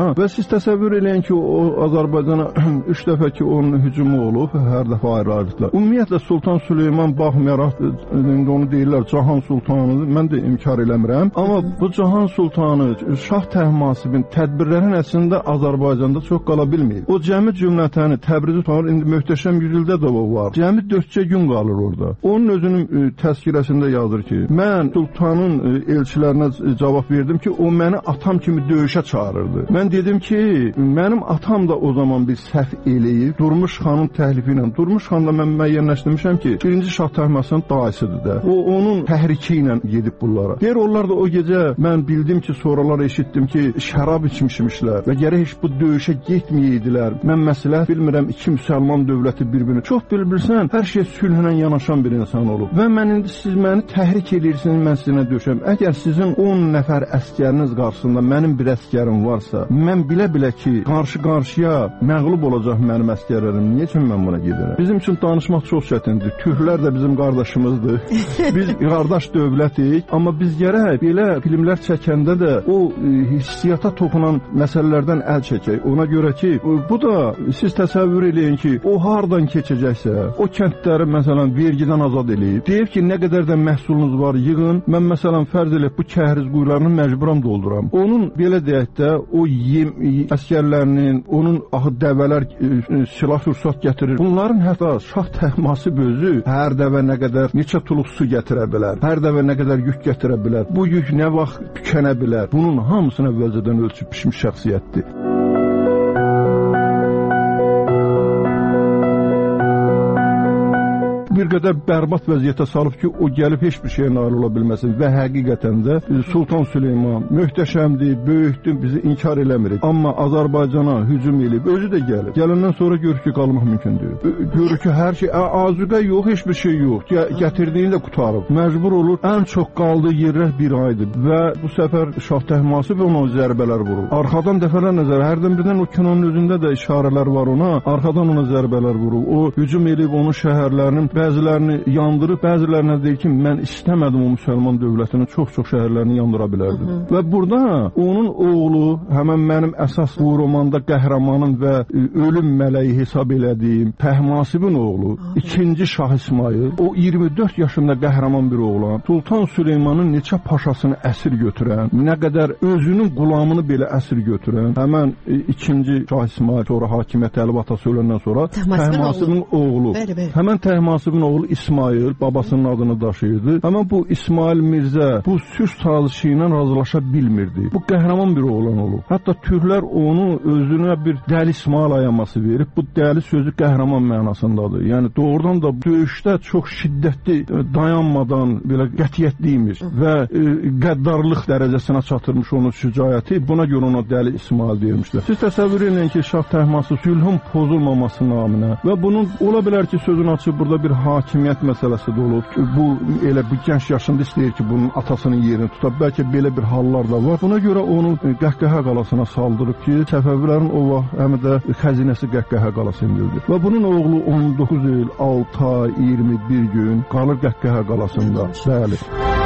Azərbaycana və siz təsəvvür eləyin ki, o Azərbaycana üç dəfə ki, onun hücumu olub, hər dəfə ayrı-ayrıdırlar. Ümumiyyətlə, Sultan Süleyman baxmayaraq, indi onu deyirlər, Cahan Sultanıdır, mən də inkar eləmirəm. Amma bu Cahan Sultanı, Şah Təhmasibin tədbirlərin əslində Azərbaycanda çox qala bilməyib. O cəmi cümlətəni Təbrizi tutar, indi möhtəşəm yüzüldə də o var. Cəmi dördcə gün qalır orada. Onun özünün təzkirəsində yazır ki, mən Sultanın elçilərinə cavab verdim ki, o məni atam kimi döyüşə çağırırdı. Mən dedim ki, mənim atam da o zaman bir səhv eləyib, Durmuş xanın təhlifi ilə. Durmuş xanla mən müəyyənləşdirmişəm ki, birinci Şah Təhmasibin dayısıdır da. O, onun təhriki ilə gedib bunlara. Deyir, onlar da o gecə mən bildim ki, sonralar eşitdim ki, şərab içmişmişlər və gərək heç bu döyüşə getməyəydilər. Mən məsləhət bilmirəm, iki müsəlman dövləti bir-birini. Çox bilbilsən, hər şey sülhlə yanaşan bir insan olub. Və mən indi siz məni təhrik edirsiniz, mən sizinə döşəm. Əgər sizin on nəfər əskəriniz qarşısında mənim bir əskərim varsa, mən bilə-bilə ki, qarşı-qarşıya məğlub olacaq mənim əskərlərim. Niyə üçün mən buna gedirəm? Bizim üçün danışmaq çox çətindir. Türklər də bizim qardaşımızdır. Biz qardaş dövlətik, amma biz gərək belə filmlər çəkəndə də o e, hissiyata toxunan məsələlərdən əl çəkək. Ona görə ki, bu da siz təsəvvür eləyin ki, o hardan keçəcəksə, o kəndləri məsələn vergidən azad eləyib. Deyib ki, nə qədər də məhsulunuz var, yığın. Mən məsələn fərz eləyib bu kəhriz quyularını məcburam dolduram. Onun belə deyək də o yem əsgərlərinin, onun axı dəvələr e, silah fürsət gətirir. Bunların hətta Şah Təhmasib özü hər dəvə nə qədər neçə tuluq su gətirə bilər, hər dəvə nə qədər yük gətirə bilər. Bu yük nə vaxt tükənə bilər. Bunun hamısını əvvəlcədən ölçüb pişmiş şəxsiyyətdir. Bir qədər bərbad vəziyyətə salıb ki, o gəlib heç bir şeyə nail ola bilməsin və həqiqətən də Sultan Süleyman möhtəşəmdir, böyükdür, bizi inkar eləmirik. Amma Azərbaycana hücum edib, özü də gəlib. Gələndən sonra görür ki, qalmaq mümkündür. Görür ki, hər şey, azuqə yox, heç bir şey yox. Gətirdiyi də qutarıb. Məcbur olur, ən çox qaldığı yerlər bir aydır və bu səfər Şah Təhmasib ona zərbələr vurur. Arxadan dəfələr nəzər, hərdən birdən o kinonun özündə də işarələr var ona, arxadan ona zərbələr vurur. O hücum edib onun şəhərlərinin bəzilərini yandırıb, bəzilərinə deyir ki, mən istəmədim o müsəlman dövlətinin çox-çox şəhərlərini yandıra bilərdim. Hı -hı. Və burada onun oğlu, həmən mənim əsas bu romanda qəhrəmanım və ölüm mələyi hesab elədiyim Təhmasibin oğlu, Hı -hı. ikinci Şah İsmayıl, o iyirmi dörd yaşında qəhrəman bir oğlan, Sultan Süleymanın neçə paşasını əsir götürən, nə qədər özünün qulamını belə əsir götürən, həmən ikinci Şah İsmayıl, sonra hakimiyyət əli batası öləndən sonra Təhmasibin oğlu, bəli, bəli. Həmən Təhmasibin oğlu İsmayıl babasının adını daşıyırdı. Amma bu İsmail Mirzə bu sülh sazişi ilə razılaşa bilmirdi. Bu qəhrəman bir oğlan olub. Hətta türklər onu özünə bir dəli İsmail ayaması verib. Bu dəli sözü qəhrəman mənasındadır. Yəni doğrudan da döyüşdə çox şiddətli, dayanmadan belə qətiyyətliymiş və e, qəddarlıq dərəcəsinə çatırmış onun şücaəti. Buna görə ona dəli İsmail deyirmişlər. Siz təsəvvür edin ki, Şah Təhmasib sülhün pozulmaması naminə və bunun ola bilər ki, sözünü açıb burada bir hakimiyyət məsələsi də olub. Bu elə bu gənc yaşında istəyir ki, bunun atasının yerini tuta. Bəlkə belə bir hallar da var. Buna görə onu Qəhqəhə qalasına saldırıb ki, Səfəvilərin o vaxt həm də xəzinəsi Qəhqəhə qalası indidir. Və bunun oğlu on doqquz il, altı ay, iyirmi bir gün qalır Qəhqəhə qalasında. Bəli.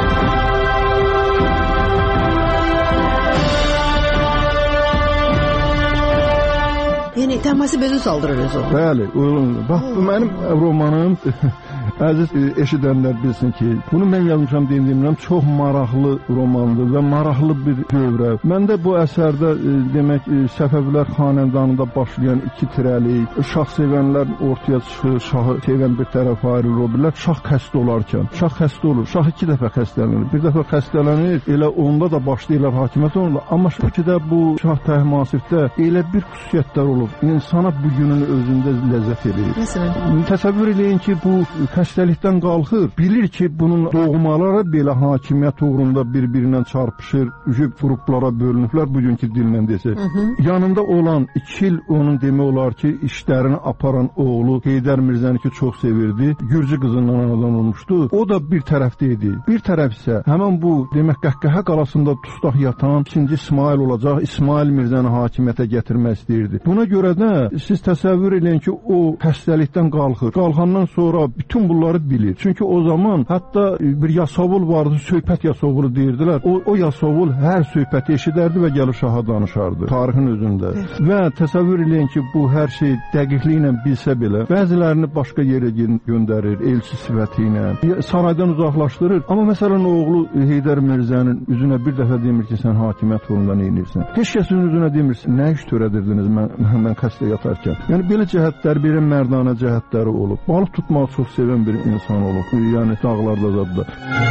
Yəni Təhmasib özü saldırır özü. Bəli, bax bu mənim romanım. Əziz eşidənlər bilsin ki, bunu mən yazmışam deyimdən çox maraqlı romandır və maraqlı bir dövrə. Məndə bu əsərdə e, demək e, Səfəvilər xanədanında başlayan iki tirəlik, şah sevənlər ortaya çıxır, şahı sevən bir tərəf ayrılır, o birlər şah xəstə olarkən. Şah xəstə olur, şah iki dəfə xəstələnir. Bir dəfə xəstələnir, elə onda da başlayırlar hakimiyyət onunla. Amma ki də bu Şah Təhmasibdə elə bir xüsusiyyətlər olub, insana bu günün özündə ləzzət edir. Məsələn, təsəvvür eləyin ki, bu xəstəlikdən qalxır, bilir ki, bunun doğmaları belə hakimiyyət uğrunda bir-birindən çarpışır, ücüb qruplara bölünüblər, bugünkü dillə desək. Yanında olan iki il onun demək olar ki, işlərini aparan oğlu Heydər Mirzəni ki, çox sevirdi, Gürcü qızından anadan olmuşdu. O da bir tərəfdə idi. Bir tərəf isə həmən bu, demək, Qəhqəhə qalasında tustaq yatan ikinci İsmail olacaq, İsmail Mirzəni hakimiyyətə gətirmək istəyirdi. Buna görə də siz təsəvvür edin ki, o xəstəlikdən qalxır. Qalxandan sonra bütün bütün bunları bilir. Çünki o zaman hətta bir Yasavul vardı, söhbət Yasavulu deyirdilər. O, o Yasavul hər söhbəti eşidərdi və gəlir şaha danışardı tarixin özündə. Evet. Və təsəvvür eləyin ki, bu hər şey dəqiqliklə bilsə belə, bəzilərini başqa yerə göndərir, elçi sifəti ilə, saraydan uzaqlaşdırır. Amma məsələn, oğlu Heydər Mirzənin üzünə bir dəfə demir ki, sən hakimiyyət uğrunda nə edirsən? Heç kəsin üzünə demirsin, nə iş törədirdiniz mən, mən xəstə yatarkən? Yəni, belə cəhətlər, belə mərdanə cəhətləri olub. Balıq tutmağı çox sevən bir insan olub. Yəni, dağlarda zadda.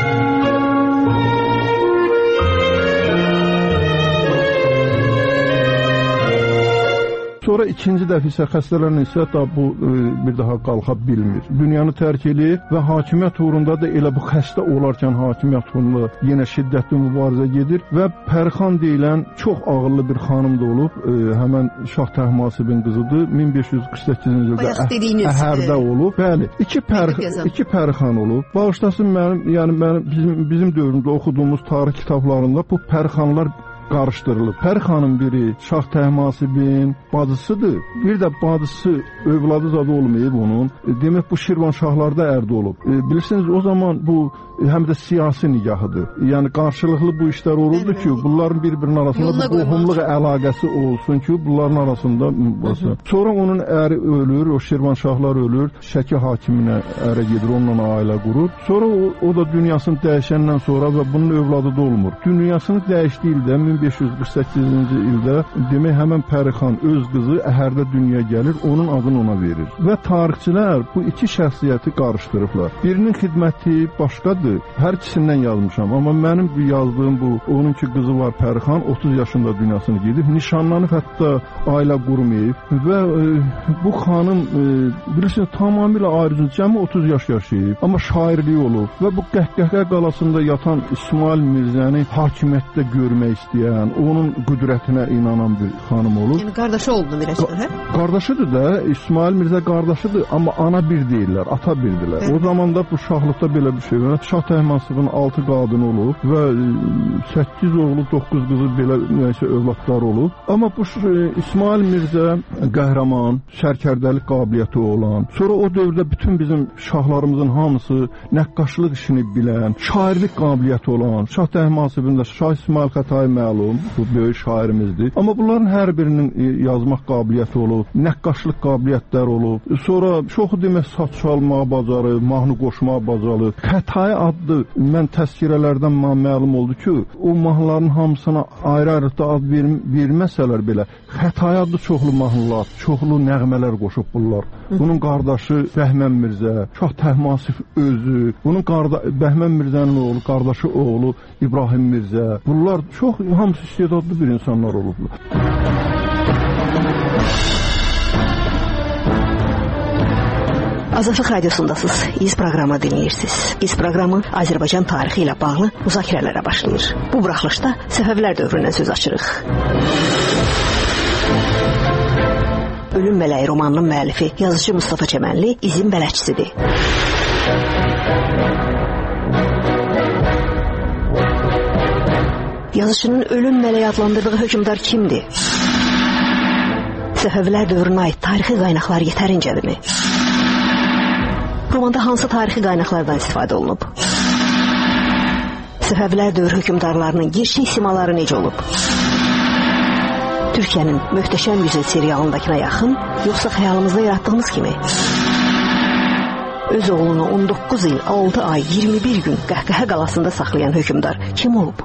Sonra ikinci dəfə isə xəstələrin isə da bu e, bir daha qalxa bilmir. Dünyanı tərk eləyib və hakimiyyət uğrunda da elə bu xəstə olarkən hakimiyyət uğrunda yenə şiddətli mübarizə gedir və Pərixan deyilən çox ağıllı bir xanım da olub. E, həmən Şah Təhmasibin qızıdır. min beş yüz qırx səkkizinci ildə Əhərdə olub. Bəli, iki Pərix iki Pərixan olub. Bağışlasın mənim, yəni mənim bizim bizim dövrümüzdə oxuduğumuz tarix kitablarında bu Pərixanlar qarışdırılıb. Pərixanın biri Şah Təhmasibin bacısıdır. Bir də bacısı övladı zadı olmayıb onun. Demək bu Şirvanşahlarda ərdə olub. E, bilirsiniz o zaman bu həm də siyasi nigahıdır. Yəni qarşılıqlı bu işlər olurdu ki, bunların bir-birinin arasında bu qohumluq əlaqəsi olsun ki, bunların arasında olsun. Sonra onun əri ölür, o Şirvanşahlar ölür, Şəki hakiminə ərə gedir, onunla ailə qurur. Sonra o, o da dünyasını dəyişəndən sonra və bunun övladı da olmur. Dünyasını dəyişdiyi ildə min beş yüz qırx səkkizinci ildə demək həmən Pərixan öz qızı Əhərdə dünyaya gəlir, onun adını ona verir. Və tarixçilər bu iki şəxsiyyəti qarışdırıblar. Birinin xidməti başqadır. Hər ikisindən yazmışam, amma mənim yazdığım bu, onun ki qızı var Pərixan, otuz yaşında dünyasını gedib, nişanlanıb hətta ailə qurmayıb və e, bu xanım e, bilirsiniz tamamilə ayrıca cəmi otuz yaş yaşayıb, amma şairliyi olub və bu Qəhqəhə qalasında yatan İsmail Mirzəni hakimiyyətdə görmək istəyən, onun qüdrətinə inanan bir xanım olub. Yəni qardaşı oldu birəşən, hə? Qardaşıdır da, İsmail Mirzə qardaşıdır, amma ana bir deyirlər, ata bildilər. Hə. O zamanda bu şahlıqda belə bir şey var. Şah Təhmasibin altı qadını olub və səkkiz oğlu, doqquz qızı belə nəysə övladlar olub. Amma bu İsmail Mirzə qəhrəman, sərkərdəlik qabiliyyəti olan, sonra o dövrdə bütün bizim şahlarımızın hamısı nəqqaşlıq işini bilən, şairlik qabiliyyəti olan, Şah Təhmasibin də Şah İsmail Xətai məlum, bu böyük şairimizdir. Amma bunların hər birinin yazmaq qabiliyyəti olub, nəqqaşlıq qabiliyyətləri olub. Sonra çoxu demək saç çalmağa bacarır, mahnı qoşmağa bacarır. Xətai adlı mən təzkirələrdən məlum oldu ki, o mahnıların hamısına ayrı-ayrı ad verməsələr belə, Xətai adlı çoxlu mahnılar, çoxlu nəğmələr qoşub bunlar. Bunun qardaşı Bəhmən Mirzə, Şah Təhmasib özü, bunun Bəhmən Mirzənin oğlu, qardaşı oğlu İbrahim Mirzə. Bunlar çox hamısı istedadlı bir insanlar olublar. Azadlıq Radiosundasınız. İz proqramı dinləyirsiniz. İz proqramı Azərbaycan tarixi ilə bağlı müzakirələrə başlayır. Bu buraxılışda Səfəvilər dövründən söz açırıq. Ölüm Mələyi romanının müəllifi yazıcı Mustafa Çəmənli izin bələdçisidir. Yazıcının Ölüm Mələyi adlandırdığı hökmdar kimdir? Səfəvilər dövrünə aid tarixi qaynaqlar yetərincədirmi? Romanda hansı tarixi qaynaqlardan istifadə olunub? Səfəvilər dövr hökmdarlarının gerçək simaları necə olub? Türkiyənin Möhtəşəm Yüzül serialındakına yaxın, yoxsa xəyalımızda yaratdığımız kimi? Öz oğlunu on doqquz il, altı ay, iyirmi bir gün Qəhqəhə qalasında saxlayan hökmdar kim olub?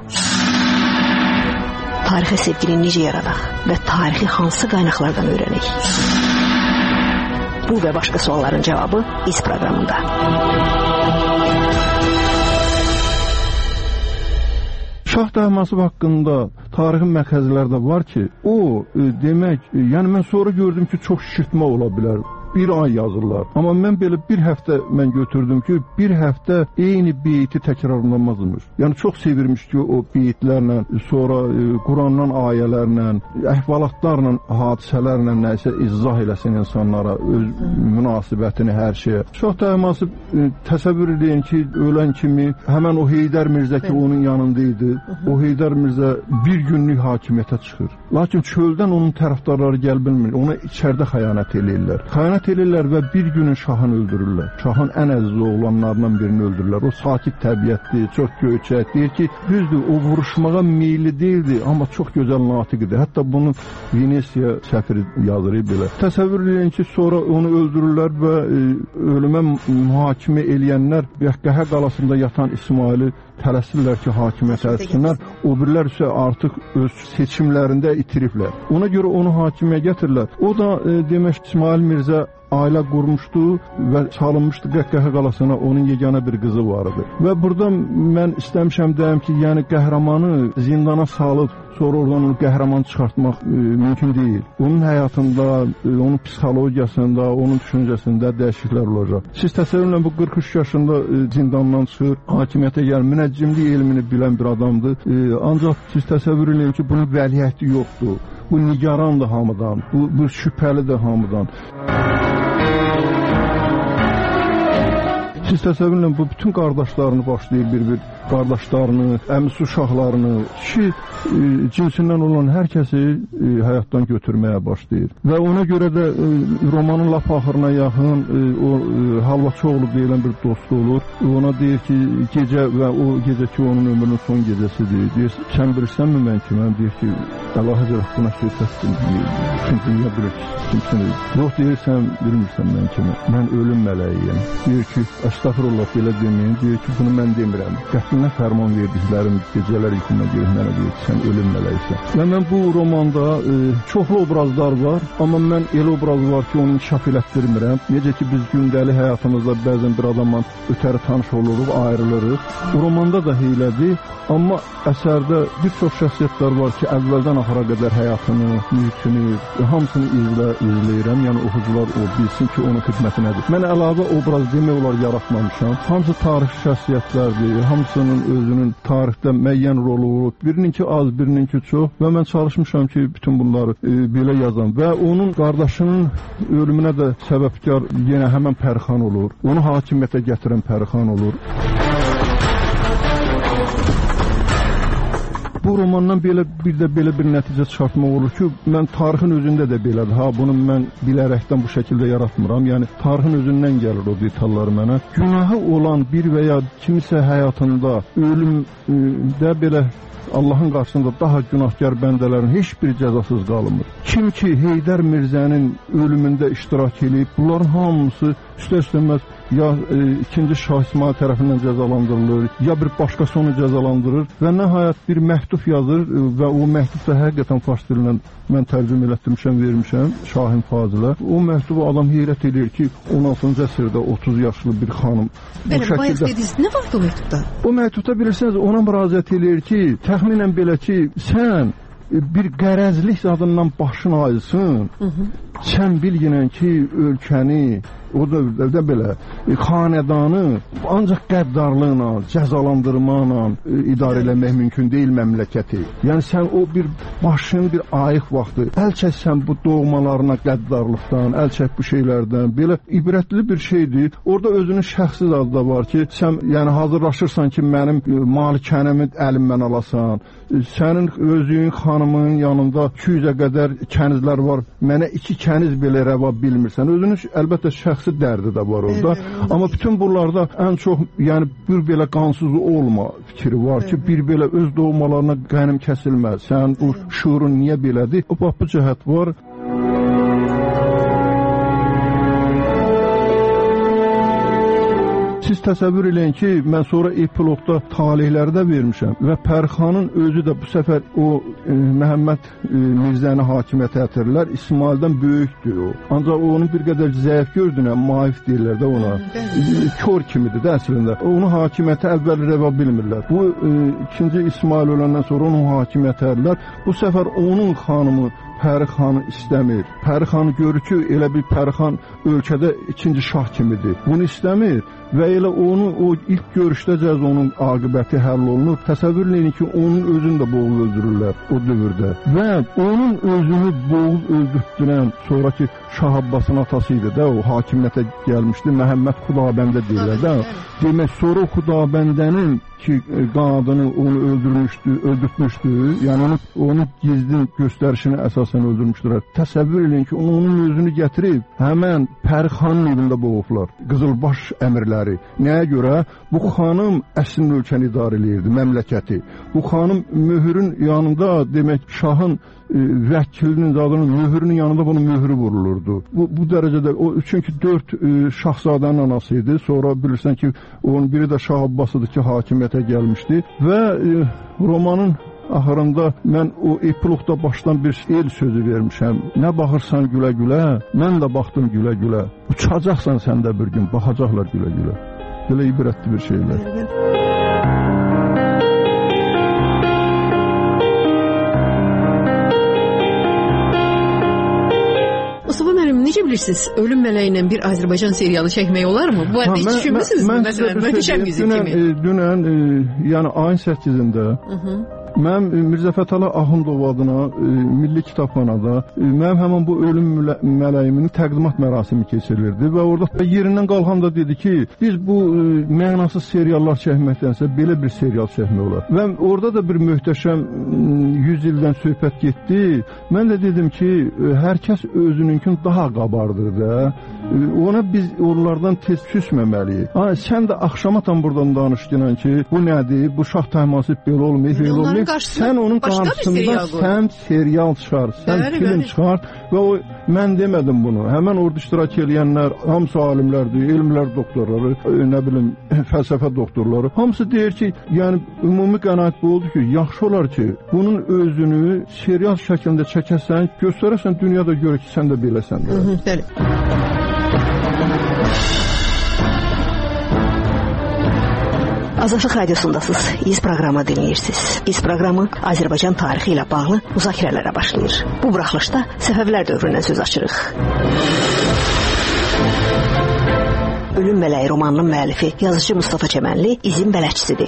Tarixə sevgini necə yaradaq və tarixi hansı qaynaqlardan öyrənək? Bu və başqa sualların cavabı İz proqramında. Şah Təhmasib haqqında tarixi məxəzlərdə var ki, o demək, yəni mən sonra gördüm ki, çox şişirtmə ola bilər. Bir ay yazırlar. Amma mən belə bir həftə mən götürdüm ki, bir həftə eyni beyti təkrarlanmazmış. Yəni çox sevirmiş ki, o beytlərlə, sonra e, Qurandan ayələrlə, əhvalatlarla, hadisələrlə nəsə izah eləsin insanlara, öz münasibətini, hər şeyə. Şah Təhmasib e, təsəvvür edin ki, ölən kimi həmən o Heydər Mirzə ki, onun yanında idi. O Heydər Mirzə bir günlük hakimiyyətə çıxır. Lakin çöldən onun tərəfdarları gəl bilmir. Ona içərdə xəyanət eləyirlər. Xəyanət Xəyanət edirlər və bir günün şahını öldürürlər. Şahın ən əziz oğlanlarından birini öldürürlər. O sakit təbiətli, çox göyçək. Deyir ki, düzdür, o vuruşmağa meyilli deyildi, amma çox gözəl natiq idi. Hətta bunu Venesiya səfiri yazır belə. Təsəvvür edin ki, sonra onu öldürürlər və e, ölümə mühakimə eləyənlər Qəhqəhə qalasında yatan İsmaili tələsirlər ki, hakimiyyət etsinlər. O birilər isə artıq öz seçimlərində itiriblər. Ona görə onu hakimiyyəyə gətirirlər. O da e, demək İsmail Mirzə ailə qurmuşdu və salınmışdı Qəhqəhə qalasına, onun yeganə bir qızı var idi. Və burada mən istəmişəm deyəm ki, yəni qəhrəmanı zindana salıb sonra oradan onu qəhrəman çıxartmaq e, mümkün deyil. Onun həyatında, e, onun psixologiyasında, onun düşüncəsində dəyişikliklər olacaq. Siz təsəvvürlə bu qırx üç yaşında e, zindandan çıxır, hakimiyyətə gəlir, münəccimlik elmini bilən bir adamdır. E, ancaq siz təsəvvür edin ki, bunun vəliəhdi yoxdur. Bu nigarandır hamıdan, bu, bu şübhəlidir hamıdan. Siz təsəvvürlə bu bütün qardaşlarını başlayır bir-bir, qardaşlarını, əmisi uşaqlarını, kişi e, cinsindən olan hər kəsi e, həyatdan götürməyə başlayır. Və ona görə də e, romanın lap axırına yaxın e, o e, Halvaçıoğlu deyilən bir dostu olur. Ona deyir ki, gecə və o gecə ki, onun ömrünün son gecəsidir. Deyir, sən bilirsənmi mən ki, mən deyir ki, Əlahəzrət buna söhbətsin, bütün dünya bilir ki, kimsiniz. Yox, deyir, sən bilmirsən mən kimi, mən ölüm mələyiyəm. Deyir ki, əstəğfirullah, belə deməyin, deyir ki, bunu mən demirəm. Qətlinə fərman verdiklərim gecələr yuxuma girib mənə deyir ki, sən ölüm mələksən. Və mən bu romanda e, çoxlu obrazlar var, amma mən elə obraz var ki, onu inkişaf elətdirmirəm. Necə ki, biz gündəlik həyatımızda bəzən bir adamla ötəri tanış oluruq, ayrılırıq. Bu romanda da heylədir, amma əsərdə bir çox şəxsiyyətlər var ki, əvvəldən axıra qədər həyatını, mühitini, hamısını izlə, izləyirəm. Yəni, oxucular o bilsin ki, onun xidməti nədir. Mən əlavə obraz demək olar yaratmamışam. Hamısı tarixi şəxsiyyətlərdir, hamısının özünün tarixdə müəyyən rolu olub. Birininki az, birininki çox və mən çalışmışam ki, bütün bunları e, belə yazam. Və onun qardaşının ölümünə də səbəbkar yenə həmən Pərixan olur. Onu hakimiyyətə gətirən Pərixan olur. Bu romandan belə bir də belə bir nəticə çıxartmaq olur ki, mən tarixin özündə də belədir. Ha, bunu mən bilərəkdən bu şəkildə yaratmıram. Yəni tarixin özündən gəlir o detallar mənə. Günahı olan bir və ya kimisə həyatında ölümdə belə Allahın qarşısında daha günahkar bəndələrin heç bir cəzasız qalmır. Kim ki Heydər Mirzənin ölümündə iştirak edib, bunların hamısı üstə-üstəməz ya e, ikinci Şah İsmail tərəfindən cəzalandırılır, ya bir başqası onu cəzalandırır və nəhayət bir məktub yazır e, və o məktubda həqiqətən fars dilindən mən tərcümə elətdirmişəm, vermişəm Şahin Fazilə. O məktubu adam heyrət edir ki, on altıncı əsrdə otuz yaşlı bir xanım Bəli, bu bayaq dediniz, nə vardı o məktubda? O məktubda bilirsiniz, ona müraciət edir ki, təxminən belə ki, sən bir qərəzlik zadından başın ayılsın, hı -hı. Sən bilginən ki, ölkəni, o da, da belə, xanədanı ancaq qəddarlıqla, cəzalandırmaqla idarə eləmək mümkün deyil məmləkəti. Yəni sən o bir başın bir ayıq vaxtı, əl çəksən bu doğmalarına qəddarlıqdan, əl çək bu şeylərdən, belə ibrətli bir şeydir. Orada özünün şəxsi adı da var ki, sən yəni hazırlaşırsan ki, mənim malikənəmi əlimdən alasan, sənin özün xanımın yanında iki yüzə qədər kənizlər var, mənə iki kəniz belə rəva bilmirsən. Özünün əlbəttə şəxsi dərdi də var orada. Evet, evet. Amma bütün bunlarda ən çox yəni bir belə qansızı olma fikri var ki, evet. Bir belə öz doğmalarına qənim kəsilməz. Sən bu şuurun niyə belədir? O bax bu cəhət var. Siz təsəvvür eləyin ki, mən sonra epilogda talihləri də vermişəm və Pərixanın özü də bu səfər o e, Məhəmməd e, Mirzəni hakimiyyətə gətirirlər. İsmaildən böyükdür o. Ancaq onun bir qədər zəif gördüyünə maif deyirlər də ona. E, kör kimidir də əslində. Onu hakimiyyətə əvvəl rəva bilmirlər. Bu e, ikinci İsmail öləndən sonra onu hakimiyyətə edirlər. Bu səfər onun xanımı Pərixanı istəmir. Pərixanı görür ki, elə bir Pərixan ölkədə ikinci şah kimidir. Bunu istəmir və elə onu o ilk görüşdəcəz onun aqibəti həll olunur. Təsəvvür edin ki, onun özünü də boğub öldürürlər o dövrdə. Və onun özünü boğub öldürdürən sonraki Şah Abbasın atası idi də, o hakimiyyətə gəlmişdi. Məhəmməd Xudabəndə deyirlər də. Demək, sonra Xudabəndənin ki qadını onu öldürmüşdü, öldürtmüşdü. Yəni onu onu gizli göstərişinə əsasən öldürmüşdülər. Təsəvvür edin ki, onu, onun özünü gətirib həmin Pərixanın evində boğublar. Qızılbaş əmirləri. Nəyə görə? Bu xanım əslində ölkəni idarə edirdi, məmləkəti. Bu xanım möhürün yanında, demək, şahın e, vəkilinin zadının möhürünün yanında bunun möhürü vurulurdu. Bu, bu dərəcədə, o, çünki dörd e, şahzadənin anası idi. Sonra bilirsən ki, onun biri də Şah Abbasıdır ki, hakimiyyətə gəlmişdi. Və e, romanın axırında mən o epiloqda başdan bir el sözü vermişəm. Nə baxırsan gülə-gülə, mən də baxdım gülə-gülə. Uçacaqsan sən də bir gün, baxacaqlar gülə-gülə. Belə ibrətli bir şeylər. Mustafa müəllim, necə bilirsiniz, Ölüm mələyi ilə bir Azərbaycan serialı çəkmək olarmı? Bu arada heç düşünmüsünüz mü? Məsələn, Möhtəşəm yüzük kimi. Dünən, e, yəni ayın səkkizində mən Mirzə Fətəli Axundov adına e, Milli Kitabxanada e, mənim həmin bu Ölüm mələyiminin təqdimat mərasimi keçirilirdi və orada yerindən qalxan da dedi ki, biz bu e, mənasız seriallar çəkməkdənsə belə bir serial çəkmək olar. Və orada da bir möhtəşəm yüz ildən söhbət getdi. Mən də dedim ki, e, hər kəs özününkün daha qabardır da. E, ona biz onlardan tez küsməməliyik. Ha, sən də axşamatan buradan danışdın ki, bu nədir? Bu şah təhmasib belə olmayıb, belə olmayıb. Sən onun qarşısında sən serial çıxar, sən bəli, film bəli. Çıxar və o, mən demədim bunu. Həmən orada iştirak edənlər, hamısı alimlərdir, elmlər doktorları, nə bilim, fəlsəfə doktorları. Hamısı deyir ki, yəni ümumi qənaət bu oldu ki, yaxşı olar ki, bunun özünü serial şəklində çəkəsən, göstərəsən, dünyada görür ki, sən də beləsən. Hı -hı, bəli. Azadlıq Radiosundasınız. İz proqramı dinləyirsiniz. İz proqramı Azərbaycan tarixi ilə bağlı müzakirələrə başlayır. Bu buraxılışda Səfəvilər dövründən söz açırıq. Ölüm mələyi romanının müəllifi yazıcı Mustafa Çəmənli izin bələdçisidir.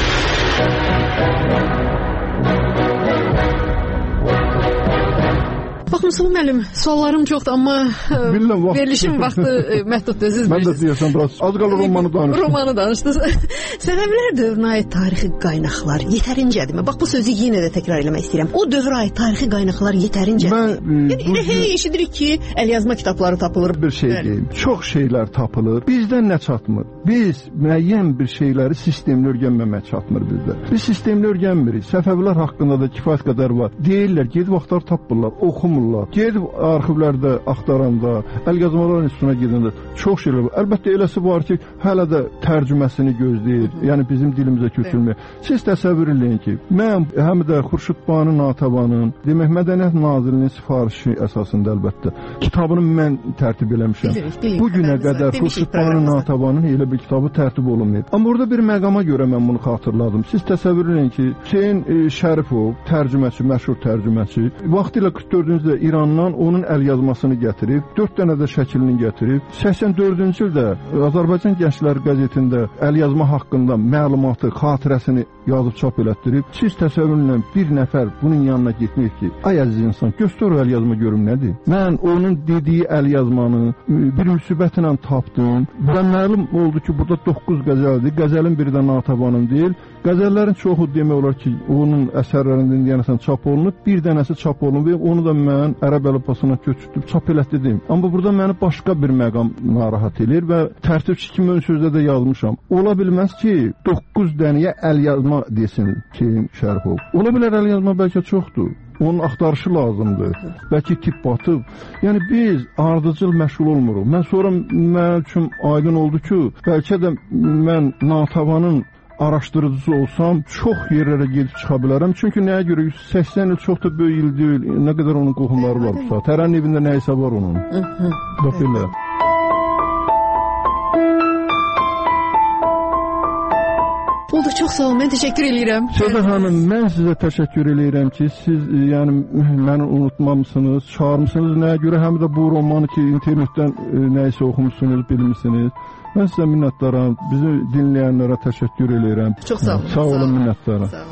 Bax, Mustafa müəllim, suallarım çoxdur, amma Bilmem, vaxt... verilişin vaxtı məhduddur. Mən də deyəsən, biraz az qalır romanı danışdınız. Romanı danışdınız. Səfəvilər dövrünə aid tarixi qaynaqlar yetərincədir mi? Bax, bu sözü yenə də təkrar eləmək istəyirəm. O dövrə aid tarixi qaynaqlar yetərincədir. Yəni, elə hey eşidirik ki, əlyazma kitabları tapılır. Bir şey deyim, çox şeylər tapılır. Bizdən nə çatmır? Biz müəyyən bir şeyləri sistemli öyrənməmək çatmır bizdə. Biz sistemli öyrənmirik. Səfəvilər haqqında da kifayət qədər var. Deyirlər, gedib vaxtlar tapırlar, oxumurlar. Gedib arxivlərdə axtaranda, əlyazmalar institutuna gedəndə çox şeylər var. Əlbəttə eləsi var ki, hələ də tərcüməsini gözləyir. Yəni bizim dilimizə köçürmür. Siz təsəvvür edin ki, mən həm də Xurşud Banu Natəvanın, demək Mədəniyyət Nazirliyinin sifarişi əsasında əlbəttə kitabını mən tərtib eləmişəm. Bu günə qədər Xurşud Banu Natəvanın elə bir kitabı tərtib olunmayıb. Amma burada bir məqama görə mən bunu xatırladım. Siz təsəvvür edin ki, Hüseyn Şərifov, tərcüməçi, məşhur tərcüməçi, vaxtilə qırx dördüncü ildə İrandan onun əlyazmasını gətirib, dörd dənə də şəklini gətirib, səksən dördüncü ildə Azərbaycan Gəncləri qəzetində əlyazma haqqında məlumatı, xatirəsini yazıb çap elətdirib. Siz təsəvvür edin, bir nəfər bunun yanına getməyib ki, ay əziz insan, göstər o əlyazma görüm nədir? Mən onun dediyi əlyazmanı bir müsibətlə tapdım və məlum oldu ki, burada doqquz qəzəldir. Qəzəlin biri də Natəvanın deyil. Qəzəllərin çoxu demək olar ki, onun əsərlərindən deyənəsən çap olunub, bir dənəsi çap olunub və onu da mən ərəb əlifbasına köçürtüb çap elətdirdim. Amma burada məni başqa bir məqam narahat edir və tərtibçi kimi ön sözdə də yazmışam. Ola bilməz ki, doqquz dənəyə əlyazma desin Hüseyn Şərifov. Ola bilər əlyazma bəlkə çoxdur. Onun axtarışı lazımdır. Bəlkə tip batıb. Yəni biz ardıcıl məşğul olmuruq. Mən sonra mənim üçün aydın oldu ki, bəlkə də mən Natəvanın araşdırıcısı olsam, çox yerlərə gedib çıxa bilərəm. Çünki nəyə görə? yüz səksən il çox da böyük il deyil. Nə qədər onun qohumları var bu saat. Tərənin evində nə isə var onun. Bax elə. Oldu, çox sağ olun, mən təşəkkür edirəm. Sədə xanım, mən sizə təşəkkür edirəm ki, siz yəni məni unutmamışsınız, çağırmışsınız. Nəyə görə? Həm də bu romanı ki, internetdən nə isə oxumuşsunuz, bilmişsiniz. Mən sizə minnətdaram, bizi dinləyənlərə təşəkkür edirəm. Çox sağ olun. Sağ olun, minnətdaram. Sağ olun.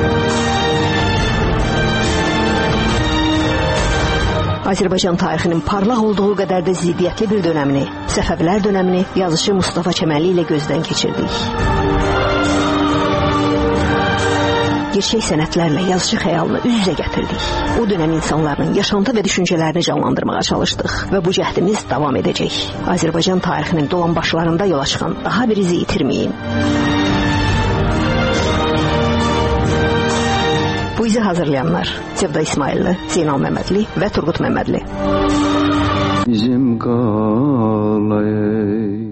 Azərbaycan tarixinin parlaq olduğu qədər də ziddiyyətli bir dönəmini, Səfəvilər dönəmini yazıcı Mustafa Çəmənli ilə gözdən keçirdik. gerçək sənətlərlə yazıcı xəyalını üz-üzə gətirdik. O dönəm insanların yaşantı və düşüncələrini canlandırmağa çalışdıq və bu cəhdimiz davam edəcək. Azərbaycan tarixinin dolambaçlarında yola çıxan daha bir izi itirməyin. Bu izi hazırlayanlar Sevda İsmailli, Zeynal Məmmədli və Turqut Məmmədli. Bizim qalay